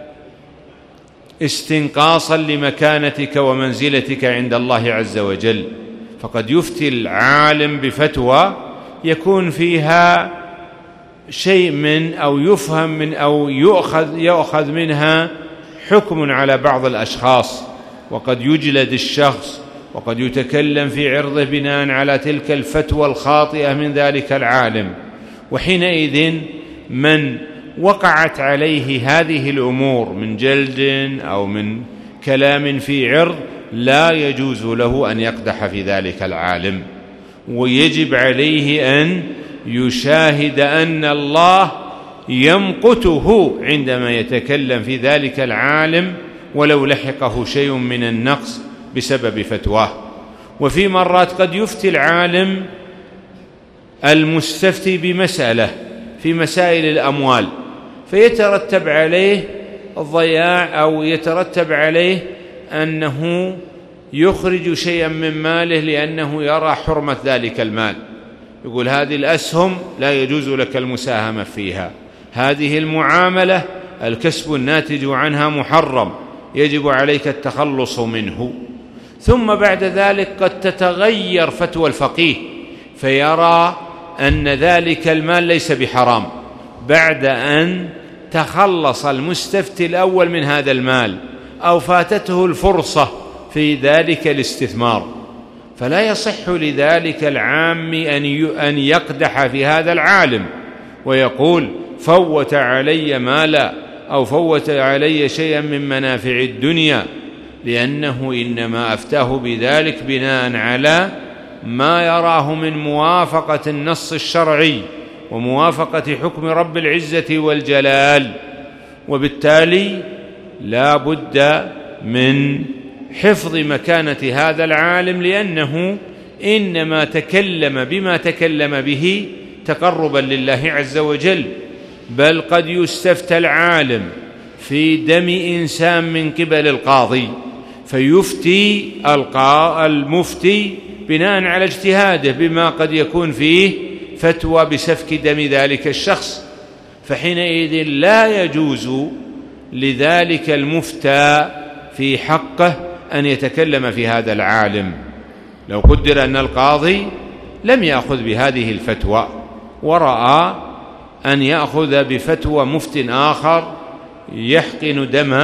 استنقاصا لمكانتك ومنزلتك عند الله عز وجل، فقد يفتي العالم بفتوى يكون فيها شيء من أو يفهم من أو يؤخذ, يؤخذ منها حكم على بعض الأشخاص، وقد يجلد الشخص وقد يتكلم في عرضه بناء على تلك الفتوى الخاطئة من ذلك العالم. وحينئذ من وقعت عليه هذه الأمور من جلد أو من كلام في عرض لا يجوز له أن يقدح في ذلك العالم، ويجب عليه أن يشاهد أن الله يمقته عندما يتكلم في ذلك العالم ولو لحقه شيء من النقص بسبب فتواه. وفي مرات قد يفتي العالم المستفتي بمسألة في مسائل الأموال فيترتب عليه الضياع أو يترتب عليه أنه يخرج شيئا من ماله لأنه يرى حرمة ذلك المال، يقول هذه الأسهم لا يجوز لك المساهمة فيها، هذه المعاملة الكسب الناتج عنها محرم يجب عليك التخلص منه. ثم بعد ذلك قد تتغير فتوى الفقيه فيرى أن ذلك المال ليس بحرام بعد أن تخلص المستفتي الأول من هذا المال أو فاتته الفرصة في ذلك الاستثمار. فلا يصح لذلك العام أن يقدح في هذا العالم ويقول فوت علي مالا أو فوت علي شيئا من منافع الدنيا، لأنه إنما أفتاه بذلك بناء على ما يراه من موافقة النص الشرعي وموافقة حكم رب العزة والجلال. وبالتالي لا بد من حفظ مكانة هذا العالم، لأنه إنما تكلم بما تكلم به تقربا لله عز وجل. بل قد يستفتى العالم في دم إنسان من قبل القاضي فيفتي المفتي بناء على اجتهاده بما قد يكون فيه فتوى بسفك دم ذلك الشخص، فحينئذ لا يجوز لذلك المفتى في حقه أن يتكلم في هذا العالم. لو قدر أن القاضي لم يأخذ بهذه الفتوى ورأى أن يأخذ بفتوى مفت آخر يحقن دم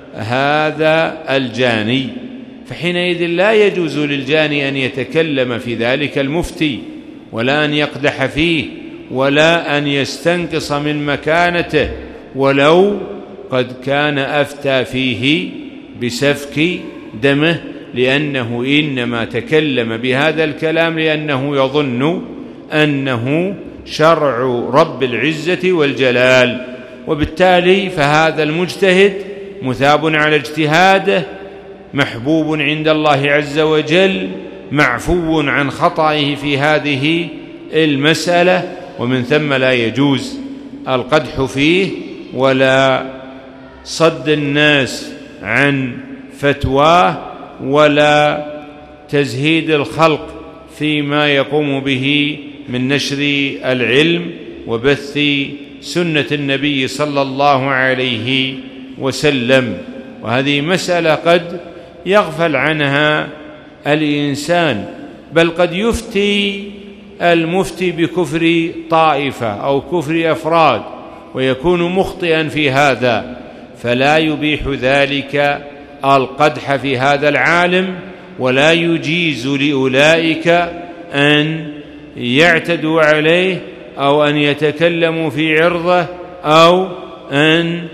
هذا الجاني، فحينئذ لا يجوز للجاني أن يتكلم في ذلك المفتي ولا أن يقدح فيه ولا أن يستنقص من مكانته ولو قد كان أفتى فيه بسفك دمه، لأنه إنما تكلم بهذا الكلام لأنه يظن أنه شرع رب العزة والجلال. وبالتالي فهذا المجتهد مثاب على اجتهاده، محبوب عند الله عز وجل، معفو عن خطئه في هذه المسألة، ومن ثم لا يجوز القدح فيه ولا صد الناس عن فتواه ولا تزهيد الخلق فيما يقوم به من نشر العلم وبث سنة النبي صلى الله عليه وسلم. وهذه مسألة قد يغفل عنها الإنسان، بل قد يفتي المفتي بكفر طائفة أو كفر أفراد ويكون مخطئا في هذا، فلا يبيح ذلك القدح في هذا العالم ولا يجيز لأولئك أن يعتدوا عليه أو أن يتكلموا في عرضه أو أن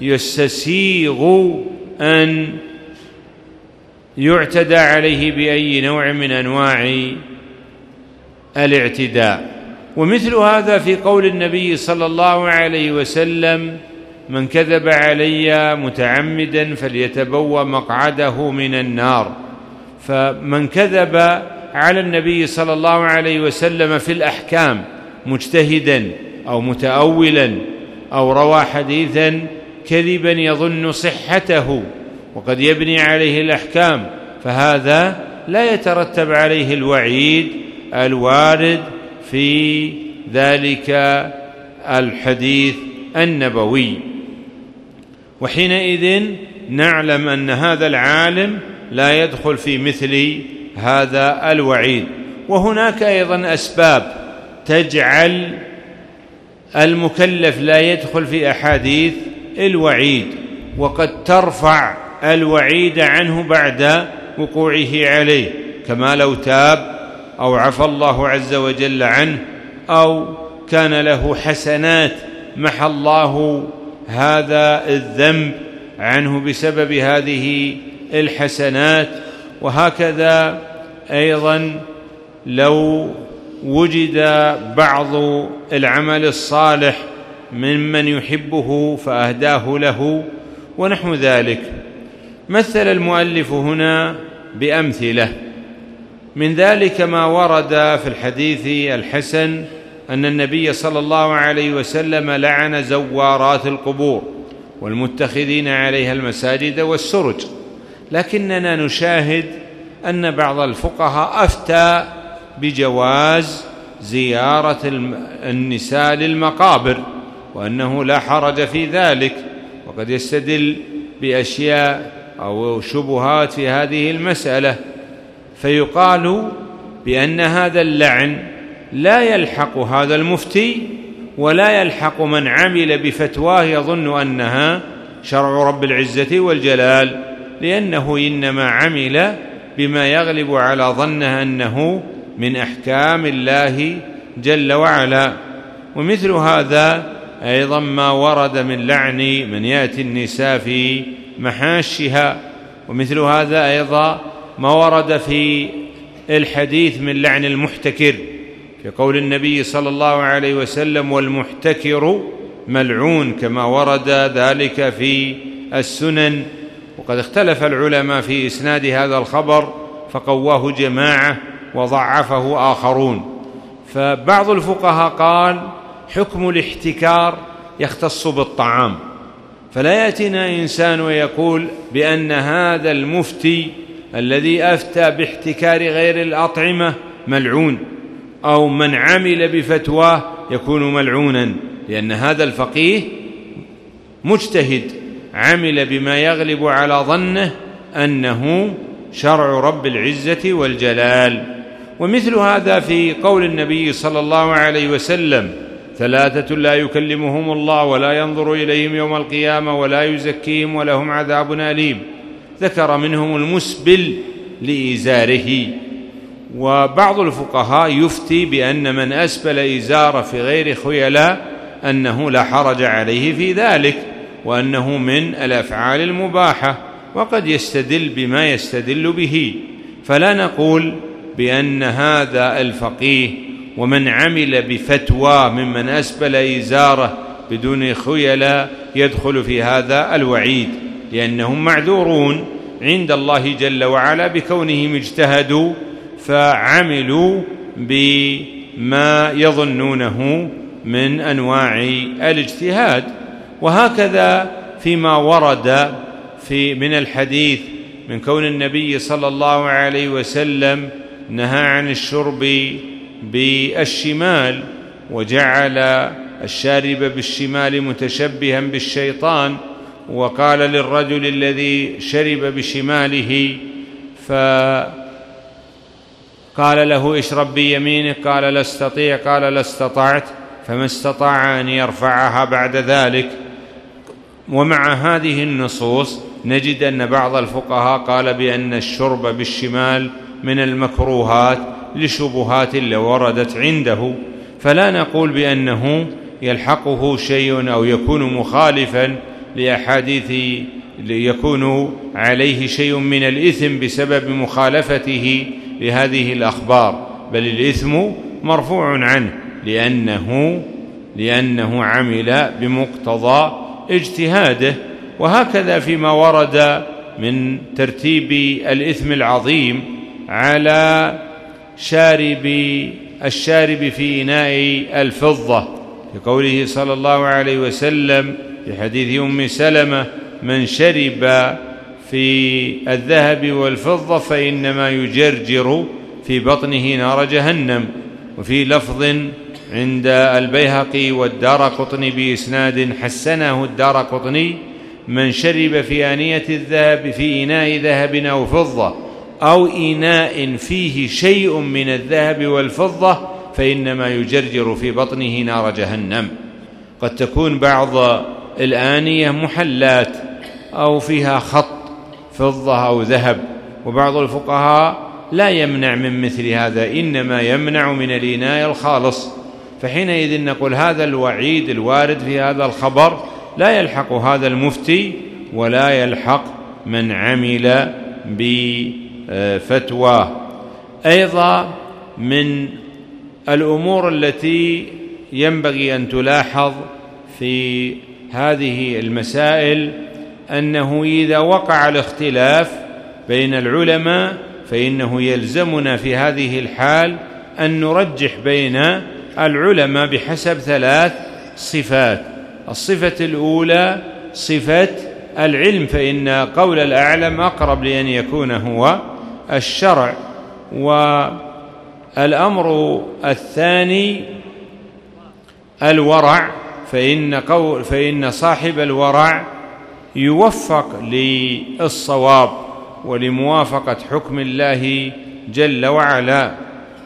يستسيغوا أن يعتدى عليه بأي نوع من أنواع الاعتداء. ومثل هذا في قول النبي صلى الله عليه وسلم: من كذب علي متعمدا فليتبوأ مقعده من النار. فمن كذب على النبي صلى الله عليه وسلم في الأحكام مجتهدا أو متأولا أو روى حديثا كذبا يظن صحته وقد يبني عليه الأحكام، فهذا لا يترتب عليه الوعيد الوارد في ذلك الحديث النبوي. وحينئذ نعلم أن هذا العالم لا يدخل في مثل هذا الوعيد. وهناك أيضا أسباب تجعل المكلف لا يدخل في أحاديث الوعيد وقد ترفع الوعيد عنه بعد وقوعه عليه، كما لو تاب أو عفى الله عز وجل عنه أو كان له حسنات محى الله هذا الذنب عنه بسبب هذه الحسنات. وهكذا أيضا لو وجد بعض العمل الصالح ممن يحبه فأهداه له ونحو ذلك. مثل المؤلف هنا بأمثلة، من ذلك ما ورد في الحديث الحسن أن النبي صلى الله عليه وسلم لعن زوارات القبور والمتخذين عليها المساجد والسرج، لكننا نشاهد أن بعض الفقهاء أفتى بجواز زيارة النساء للمقابر وأنه لا حرج في ذلك، وقد يستدل بأشياء أو شبهات في هذه المسألة، فيقال بأن هذا اللعن لا يلحق هذا المفتي ولا يلحق من عمل بفتواه يظن أنها شرع رب العزة والجلال، لأنه إنما عمل بما يغلب على ظنه أنه من أحكام الله جل وعلا. ومثل هذا أيضا ما ورد من لعن من يأتي النساء في محاشها، ومثل هذا أيضا ما ورد في الحديث من لعن المحتكر في قول النبي صلى الله عليه وسلم: والمحتكر ملعون، كما ورد ذلك في السنن. وقد اختلف العلماء في إسناد هذا الخبر فقواه جماعة وضعفه آخرون. فبعض الفقهاء قال حكم الاحتكار يختص بالطعام، فلا يأتينا إنسان ويقول بأن هذا المفتي الذي أفتى باحتكار غير الأطعمة ملعون، أو من عمل بفتواه يكون ملعونا، لأن هذا الفقيه مجتهد عمل بما يغلب على ظنه أنه شرع رب العزة والجلال. ومثل هذا في قول النبي صلى الله عليه وسلم: ثلاثة لا يكلمهم الله ولا ينظر إليهم يوم القيامة ولا يزكيهم ولهم عذاب أليم، ذكر منهم المسبل لإزاره. وبعض الفقهاء يفتي بأن من أسبل إزاره في غير خيلاء أنه لا حرج عليه في ذلك، وأنه من الأفعال المباحة، وقد يستدل بما يستدل به. فلا نقول بأن هذا الفقيه ومن عمل بفتوى ممن أسبل إزاره بدون خيلاء يدخل في هذا الوعيد، لأنهم معذورون عند الله جل وعلا بكونهم اجتهدوا فعملوا بما يظنونه من أنواع الاجتهاد. وهكذا فيما ورد في من الحديث من كون النبي صلى الله عليه وسلم نهى عن الشرب بالشمال، وجعل الشارب بالشمال متشبها بالشيطان، وقال للرجل الذي شرب بشماله فقال له: اشرب بيمينك، قال: لا استطيع، قال: لا استطعت، فما استطاع أن يرفعها بعد ذلك. ومع هذه النصوص نجد أن بعض الفقهاء قال بأن الشرب بالشمال من المكروهات لشبهات اللي وردت عنده، فلا نقول بأنه يلحقه شيء أو يكون مخالفا لأحاديث يكون عليه شيء من الإثم بسبب مخالفته لهذه الأخبار، بل الإثم مرفوع عنه لأنه لأنه عمل بمقتضى اجتهاده. وهكذا فيما ورد من ترتيب الإثم العظيم على شارب الشارب في إناء الفضة، لقوله صلى الله عليه وسلم في حديث أم سلمة: من شرب في الذهب والفضة فإنما يجرجر في بطنه نار جهنم. وفي لفظ عند البيهقي والدارقطني بإسناد حسنه الدارقطني: من شرب في آنية الذهب في إناء ذهب أو فضة أو إناء فيه شيء من الذهب والفضة فإنما يجرجر في بطنه نار جهنم. قد تكون بعض الآنية محلات أو فيها خط فضة أو ذهب، وبعض الفقهاء لا يمنع من مثل هذا، إنما يمنع من الإناء الخالص. فحينئذ نقول هذا الوعيد الوارد في هذا الخبر لا يلحق هذا المفتي ولا يلحق من عمل بفتواه. أيضا من الأمور التي ينبغي أن تلاحظ في هذه المسائل أنه إذا وقع الاختلاف بين العلماء فإنه يلزمنا في هذه الحال أن نرجح بين العلماء بحسب ثلاث صفات. الصفة الأولى صفة العلم، فإن قول الأعلم أقرب لأن يكون هو الشرع. والأمر الثاني الورع، فإن, قول فإن صاحب الورع يوفق للصواب ولموافقة حكم الله جل وعلا.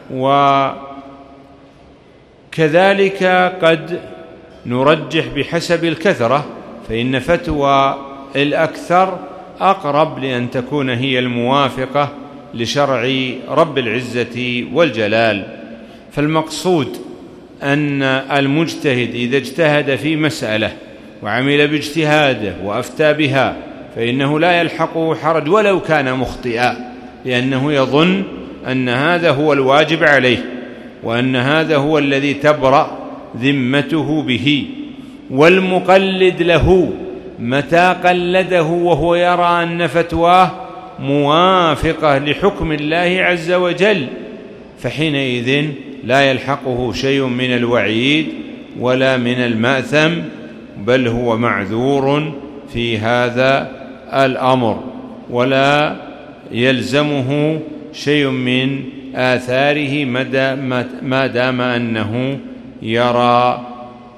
وكذلك قد نرجح بحسب الكثرة، فإن فتوى الأكثر أقرب لأن تكون هي الموافقة لشرع رب العزة والجلال. فالمقصود أن المجتهد إذا اجتهد في مسألة وعمل باجتهاده وأفتى بها فإنه لا يلحقه حرج ولو كان مخطئا، لأنه يظن أن هذا هو الواجب عليه وأن هذا هو الذي تبرأ ذمته به. والمقلد له متى قلده وهو يرى أن فتواه موافقة لحكم الله عز وجل فحينئذ لا يلحقه شيء من الوعيد ولا من المأثم، بل هو معذور في هذا الأمر ولا يلزمه شيء من آثاره ما دام أنه يرى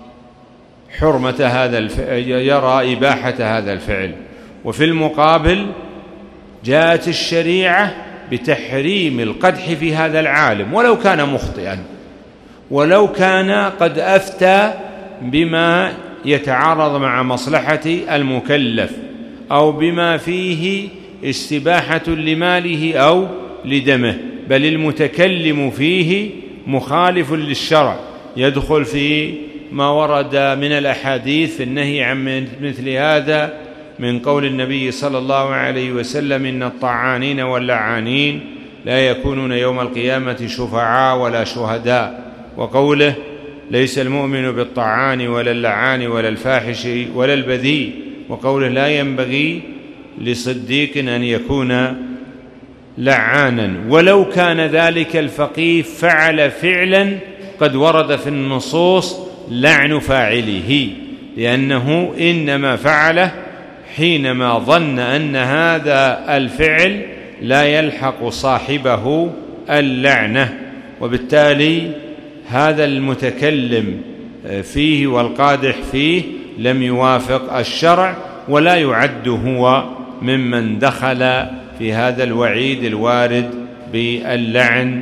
حرمة هذا الفعل، يرى إباحة هذا الفعل. وفي المقابل جاءت الشريعة بتحريم القدح في هذا العالم ولو كان مخطئا، ولو كان قد أفتى بما يتعارض مع مصلحة المكلف أو بما فيه استباحة لماله أو لدمه، بل المتكلم فيه مخالف للشرع، يدخل في ما ورد من الأحاديث في النهي عن مثل هذا من قول النبي صلى الله عليه وسلم: إن الطعانين واللعانين لا يكونون يوم القيامة شفعاء ولا شهداء، وقوله: ليس المؤمن بالطعان ولا اللعان ولا الفاحش ولا البذيء، وقوله: لا ينبغي لصديق أن يكون لعانا. ولو كان ذلك الفقيه فعل فعلا قد ورد في النصوص لعن فاعله، لأنه إنما فعله حينما ظن أن هذا الفعل لا يلحق صاحبه اللعنة، وبالتالي هذا المتكلم فيه والقادح فيه لم يوافق الشرع ولا يعد هو ممن دخل في هذا الوعيد الوارد باللعن.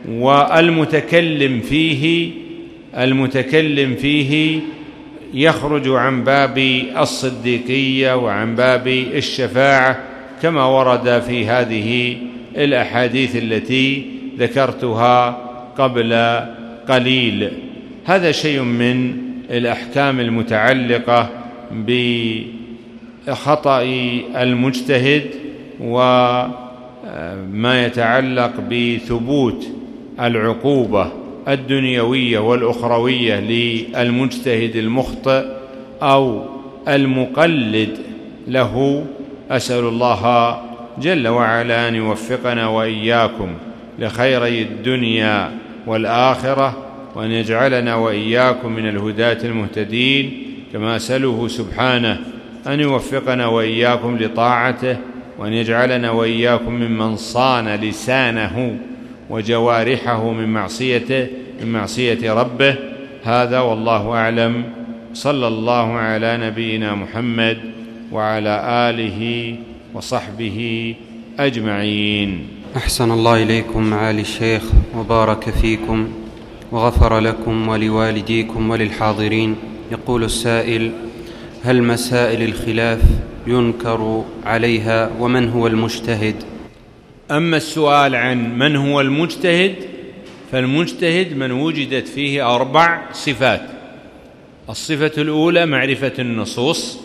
والمتكلم فيه المتكلم فيه يخرج عن باب الصديقية وعن باب الشفاعة كما ورد في هذه الأحاديث التي ذكرتها قبل قليل. هذا شيء من الأحكام المتعلقة بخطأ المجتهد وما يتعلق بثبوت العقوبة الدنيوية والأخروية للمجتهد المخطئ أو المقلد له. أسأل الله جل وعلا أن يوفقنا وإياكم لخيري الدنيا والآخرة، وأن يجعلنا وإياكم من الهداة المهتدين، كما أسأله سبحانه أن يوفقنا وإياكم لطاعته، وأن يجعلنا وإياكم ممن صان لسانه وجوارحه من معصيته من معصية ربه. هذا والله أعلم. صلى الله على نبينا محمد وعلى آله وصحبه أجمعين. أحسن الله إليكم معالي الشيخ وبارك فيكم وغفر لكم ولوالديكم وللحاضرين. يقول السائل: هل مسائل الخلاف ينكر عليها، ومن هو المجتهد؟ أما السؤال عن من هو المجتهد، فالمجتهد من وجدت فيه أربع صفات. الصفة الأولى معرفة النصوص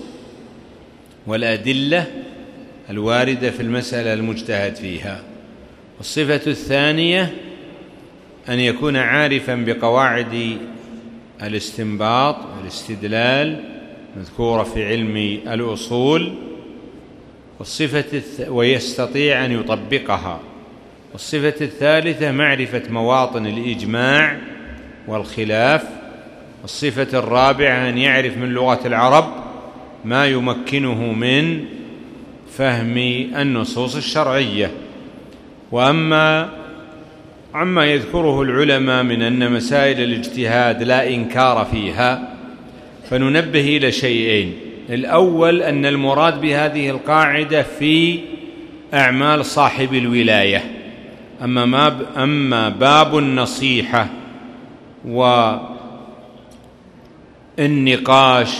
والأدلة الواردة في المسألة المجتهد فيها. الصفة الثانية أن يكون عارفا بقواعد الاستنباط والاستدلال مذكورة في علم الأصول، والصفة الث... ويستطيع أن يطبقها. والصفة الثالثة معرفة مواطن الإجماع والخلاف. والصفة الرابعة أن يعرف من لغة العرب ما يمكنه من فهم النصوص الشرعية. وأما عما يذكره العلماء من أن مسائل الاجتهاد لا إنكار فيها، فننبه إلى شيئين. الأول أن المراد بهذه القاعدة في أعمال صاحب الولاية. أما, ما ب... أما باب النصيحة والنقاش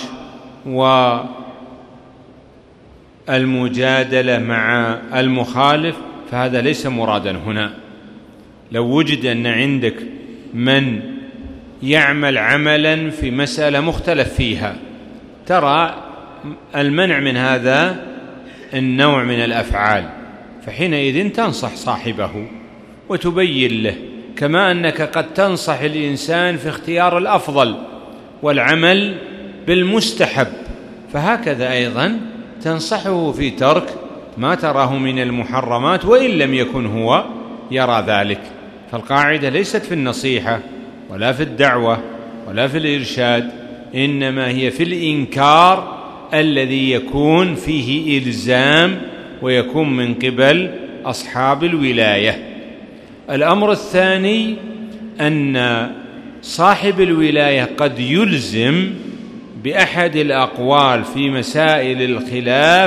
والمجادلة مع المخالف فهذا ليس مرادا هنا. لو وجد أن عندك من يعمل عملا في مسألة مختلف فيها، ترى المنع من هذا النوع من الأفعال، فحينئذ تنصح صاحبه وتبين له، كما أنك قد تنصح الإنسان في اختيار الأفضل والعمل بالمستحب، فهكذا أيضا تنصحه في ترك ما تراه من المحرمات وإن لم يكن هو يرى ذلك. فالقاعدة ليست في النصيحة ولا في الدعوة ولا في الإرشاد، إنما هي في الإنكار الذي يكون فيه إلزام ويكون من قبل أصحاب الولاية. الأمر الثاني أن صاحب الولاية قد يلزم بأحد الأقوال في مسائل الخلاف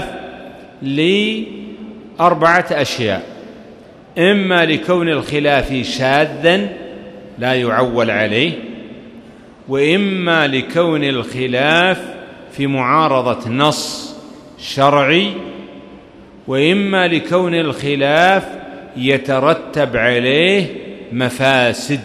لأربعة أشياء: إما لكون الخلاف شاذا لا يعول عليه، وإما لكون الخلاف في معارضة نص شرعي، وإما لكون الخلاف يترتب عليه مفاسد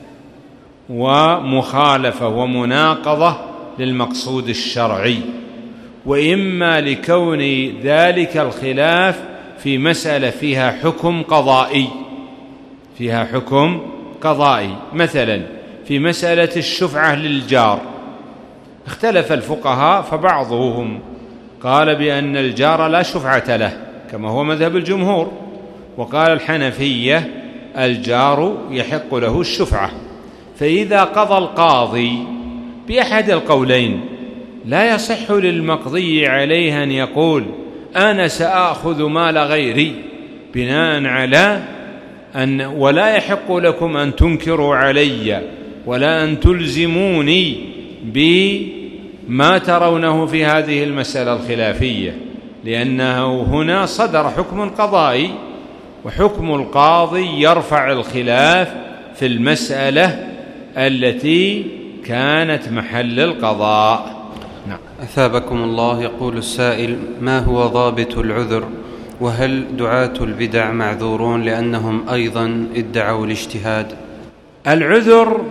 ومخالفة ومناقضة للمقصود الشرعي، وإما لكون ذلك الخلاف في مسألة فيها حكم قضائي فيها حكم قضائي مثلا في مسألة الشفعة للجار، اختلف الفقهاء، فبعضهم قال بأن الجار لا شفعة له كما هو مذهب الجمهور، وقال الحنفية الجار يحق له الشفعة. فإذا قضى القاضي بأحد القولين لا يصح للمقضي عليه أن يقول أنا سآخذ مال غيري بناء على أن ولا يحق لكم أن تنكروا علي ولا أن تلزموني بما ترونه في هذه المسألة الخلافية، لأنه هنا صدر حكم قضائي، وحكم القاضي يرفع الخلاف في المسألة التي كانت محل القضاء. نعم. أثابكم الله. يقول السائل: ما هو ضابط العذر؟ وهل دعاة البدع معذورون لأنهم أيضا ادعوا الاجتهاد؟ العذر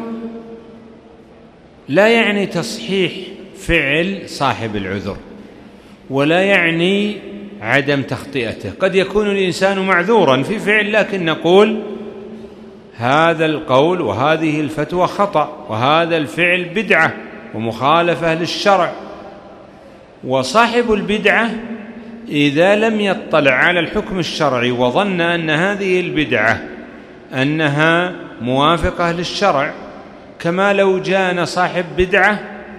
لا يعني تصحيح فعل صاحب العذر، ولا يعني عدم تخطئته. قد يكون الإنسان معذورا في فعل، لكن نقول هذا القول وهذه الفتوى خطأ، وهذا الفعل بدعة ومخالفة للشرع. وصاحب البدعة إذا لم يطلع على الحكم الشرعي وظن أن هذه البدعة أنها موافقة للشرع، كما لو جاءنا صاحب بدعة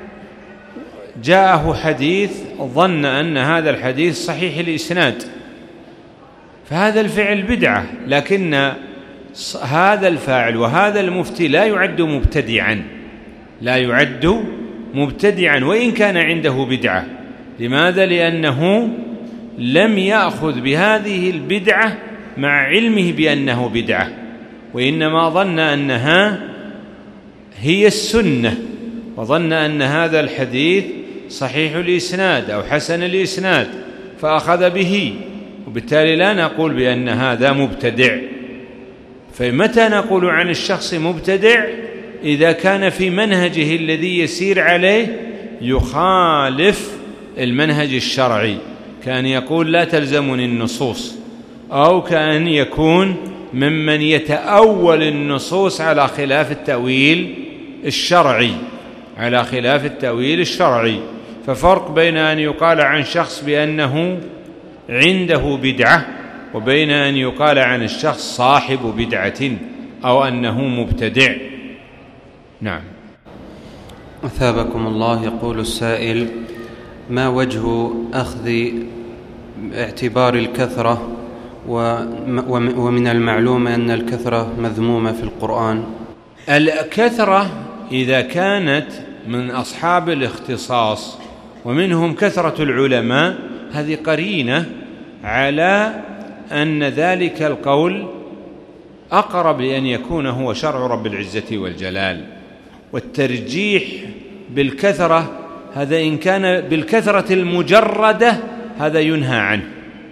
جاءه حديث ظن أن هذا الحديث صحيح الإسناد، فهذا الفعل بدعة، لكن هذا الفاعل وهذا المفتي لا يعد مبتدعا لا يعد مبتدعا وإن كان عنده بدعة. لماذا؟ لأنه لم يأخذ بهذه البدعة مع علمه بأنه بدعة، وإنما ظن أنها هي السنة، وظن أن هذا الحديث صحيح الإسناد أو حسن الإسناد فأخذ به، وبالتالي لا نقول بأن هذا مبتدع. فمتى نقول عن الشخص مبتدع؟ إذا كان في منهجه الذي يسير عليه يخالف المنهج الشرعي، كان يقول لا تلزمني النصوص، أو كان يكون ممن يتأول النصوص على خلاف التأويل الشرعي على خلاف التأويل الشرعي. ففرق بين أن يقال عن شخص بأنه عنده بدعة وبين أن يقال عن الشخص صاحب بدعة أو أنه مبتدع. نعم. أثابكم الله. يقول السائل: ما وجه أخذ اعتبار الكثرة، ومن المعلوم أن الكثرة مذمومة في القرآن؟ الكثرة إذا كانت من أصحاب الاختصاص ومنهم كثرة العلماء، هذه قرينة على أن ذلك القول أقرب لأن يكون هو شرع رب العزة والجلال. والترجيح بالكثرة هذا إن كان بالكثرة المجردة هذا ينهى عنه،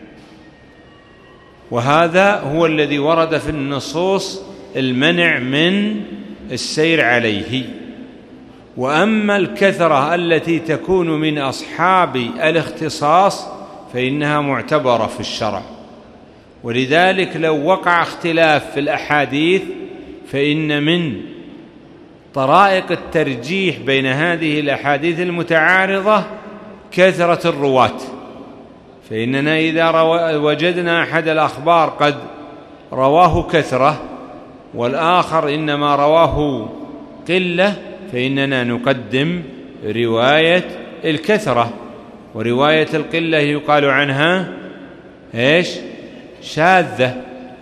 وهذا هو الذي ورد في النصوص المنع من السير عليه. وأما الكثرة التي تكون من أصحاب الاختصاص فإنها معتبرة في الشرع. ولذلك لو وقع اختلاف في الأحاديث فإن من طرائق الترجيح بين هذه الأحاديث المتعارضة كثرة الرواة، فإننا إذا وجدنا أحد الأخبار قد رواه كثرة والآخر إنما رواه قلة فإننا نقدم رواية الكثرة، ورواية القلة يقال عنها إيش؟ شاذة.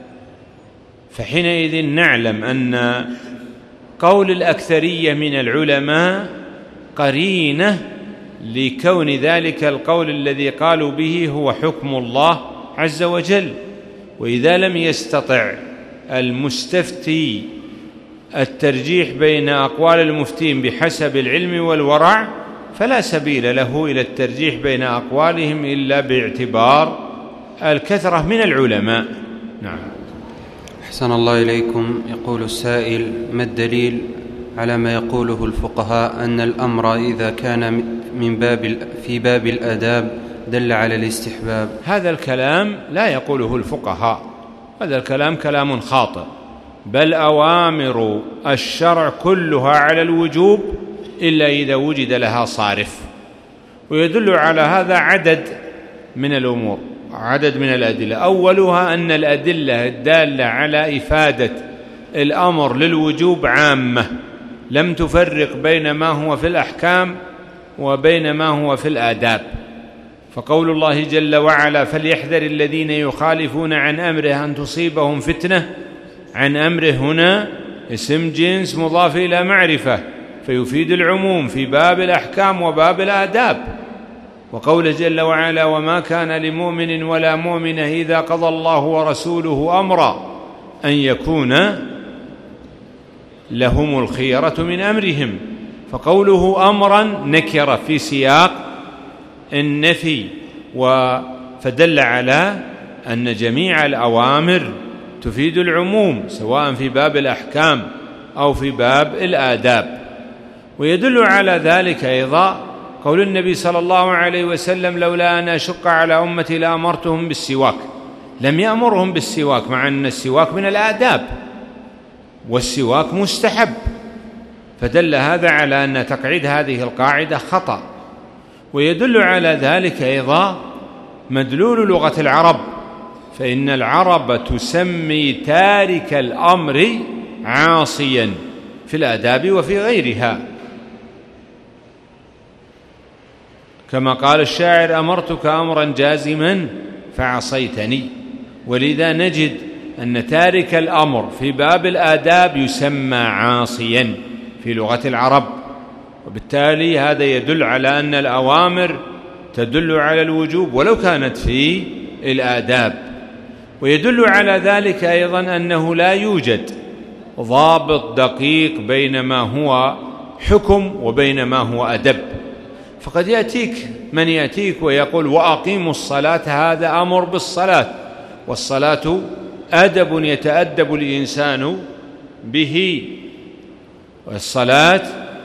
فحينئذ نعلم أن قول الأكثرية من العلماء قرينة لكون ذلك القول الذي قالوا به هو حكم الله عز وجل. وإذا لم يستطع المستفتي الترجيح بين أقوال المفتين بحسب العلم والورع فلا سبيل له إلى الترجيح بين أقوالهم إلا باعتبار الكثرة من العلماء. نعم. أحسن الله إليكم. يقول السائل: ما الدليل على ما يقوله الفقهاء أن الأمر إذا كان من باب في باب الآداب دل على الاستحباب؟ هذا الكلام لا يقوله الفقهاء، هذا الكلام كلام خاطئ، بل أوامر الشرع كلها على الوجوب إلا إذا وجد لها صارف. ويدل على هذا عدد من الأمور، عدد من الأدلة. أولها أن الأدلة الدالة على إفادة الأمر للوجوب عامة، لم تفرق بين ما هو في الأحكام وبين ما هو في الآداب. فقول الله جل وعلا: فليحذر الذين يخالفون عن أمره أن تصيبهم فتنة، عن أمره هنا اسم جنس مضاف إلى معرفة فيفيد العموم في باب الأحكام وباب الآداب. وقول جل وعلا: وما كان لمؤمن ولا مؤمنة إذا قضى الله ورسوله أمرا أن يكون لهم الخيرة من أمرهم. فقوله أمرا نكر في سياق النفي، فدل على أن جميع الأوامر تفيد العموم سواء في باب الأحكام أو في باب الآداب. ويدل على ذلك أيضا قول النبي صلى الله عليه وسلم: لولا أن أشق على أمتي لأمرتهم بالسواك. لم يأمرهم بالسواك مع أن السواك من الآداب والسواك مستحب، فدل هذا على أن تقعيد هذه القاعدة خطأ. ويدل على ذلك أيضا مدلول لغة العرب، فإن العرب تسمي تارك الأمر عاصيا في الآداب وفي غيرها، كما قال الشاعر: أمرتك أمرا جازما فعصيتني. ولذا نجد أن تارك الأمر في باب الآداب يسمى عاصيا في لغة العرب، وبالتالي هذا يدل على أن الأوامر تدل على الوجوب ولو كانت في الآداب. ويدل على ذلك أيضا أنه لا يوجد ضابط دقيق بين ما هو حكم وبين ما هو أدب. فقد يأتيك من يأتيك ويقول: وأقيموا الصلاة، هذا أمر بالصلاة، والصلاة أدب يتأدب الإنسان به، والصلاة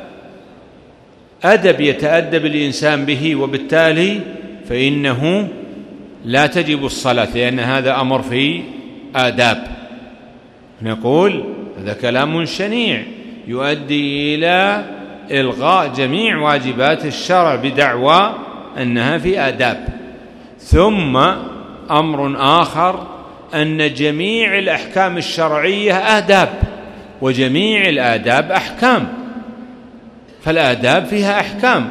أدب يتأدب الإنسان به، وبالتالي فإنه لا تجب الصلاة لأن هذا أمر في آداب. نقول هذا كلام شنيع يؤدي إلى إلغاء جميع واجبات الشرع بدعوى أنها في آداب. ثم أمر آخر أن جميع الأحكام الشرعية آداب، وجميع الآداب أحكام، فالآداب فيها أحكام،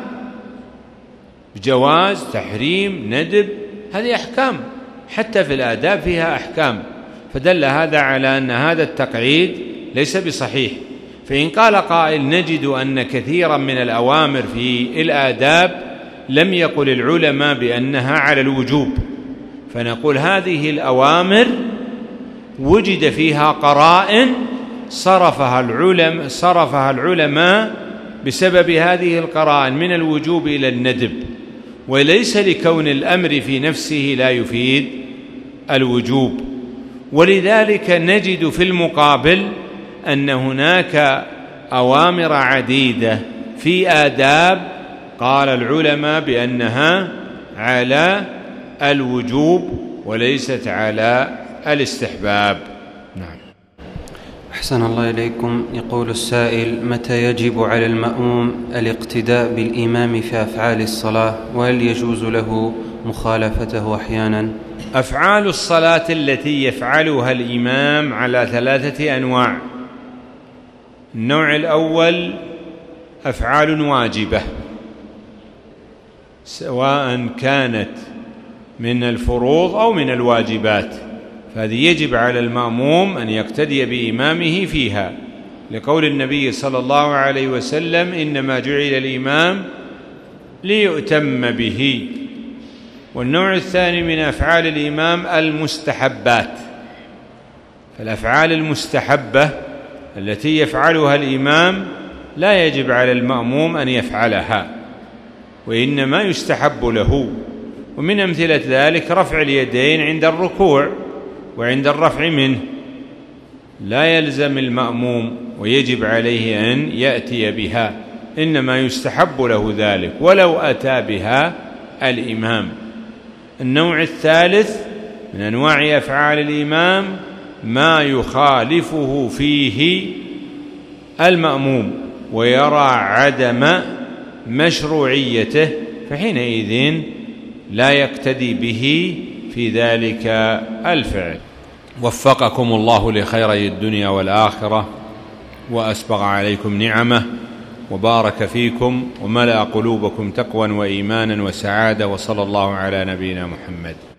جواز، تحريم، ندب، هذه أحكام، حتى في الآداب فيها أحكام. فدل هذا على أن هذا التقعيد ليس بصحيح. فإن قال قائل: نجد أن كثيرا من الأوامر في الآداب لم يقل العلماء بأنها على الوجوب، فنقول هذه الأوامر وجد فيها قرائن صرفها العلماء صرفها العلماء بسبب هذه القرائن من الوجوب إلى الندب، وليس لكون الأمر في نفسه لا يفيد الوجوب. ولذلك نجد في المقابل أن هناك أوامر عديدة في آداب قال العلماء بأنها على الوجوب وليست على الاستحباب. نعم. أحسن الله إليكم. يقول السائل: متى يجب على المأموم الاقتداء بالإمام في أفعال الصلاة، وهل يجوز له مخالفته أحيانا؟ أفعال الصلاة التي يفعلها الإمام على ثلاثة أنواع. النوع الأول أفعال واجبة، سواء كانت من الفروض أو من الواجبات، فهذه يجب على المأموم أن يقتدي بإمامه فيها، لقول النبي صلى الله عليه وسلم: إنما جعل الإمام ليؤتم به. والنوع الثاني من أفعال الإمام المستحبات، فالأفعال المستحبة التي يفعلها الإمام لا يجب على المأموم أن يفعلها، وإنما يستحب له. ومن أمثلة ذلك رفع اليدين عند الركوع وعند الرفع منه، لا يلزم المأموم ويجب عليه أن يأتي بها، إنما يستحب له ذلك ولو أتى بها الإمام. النوع الثالث من أنواع أفعال الإمام ما يخالفه فيه المأموم ويرى عدم مشروعيته، فحينئذ لا يقتدي به في ذلك الفعل. وفقكم الله لخيري الدنيا والآخرة، وأسبغ عليكم نعمه، وبارك فيكم، وملأ قلوبكم تقوى وإيمانا وسعادة، وصلى الله على نبينا محمد.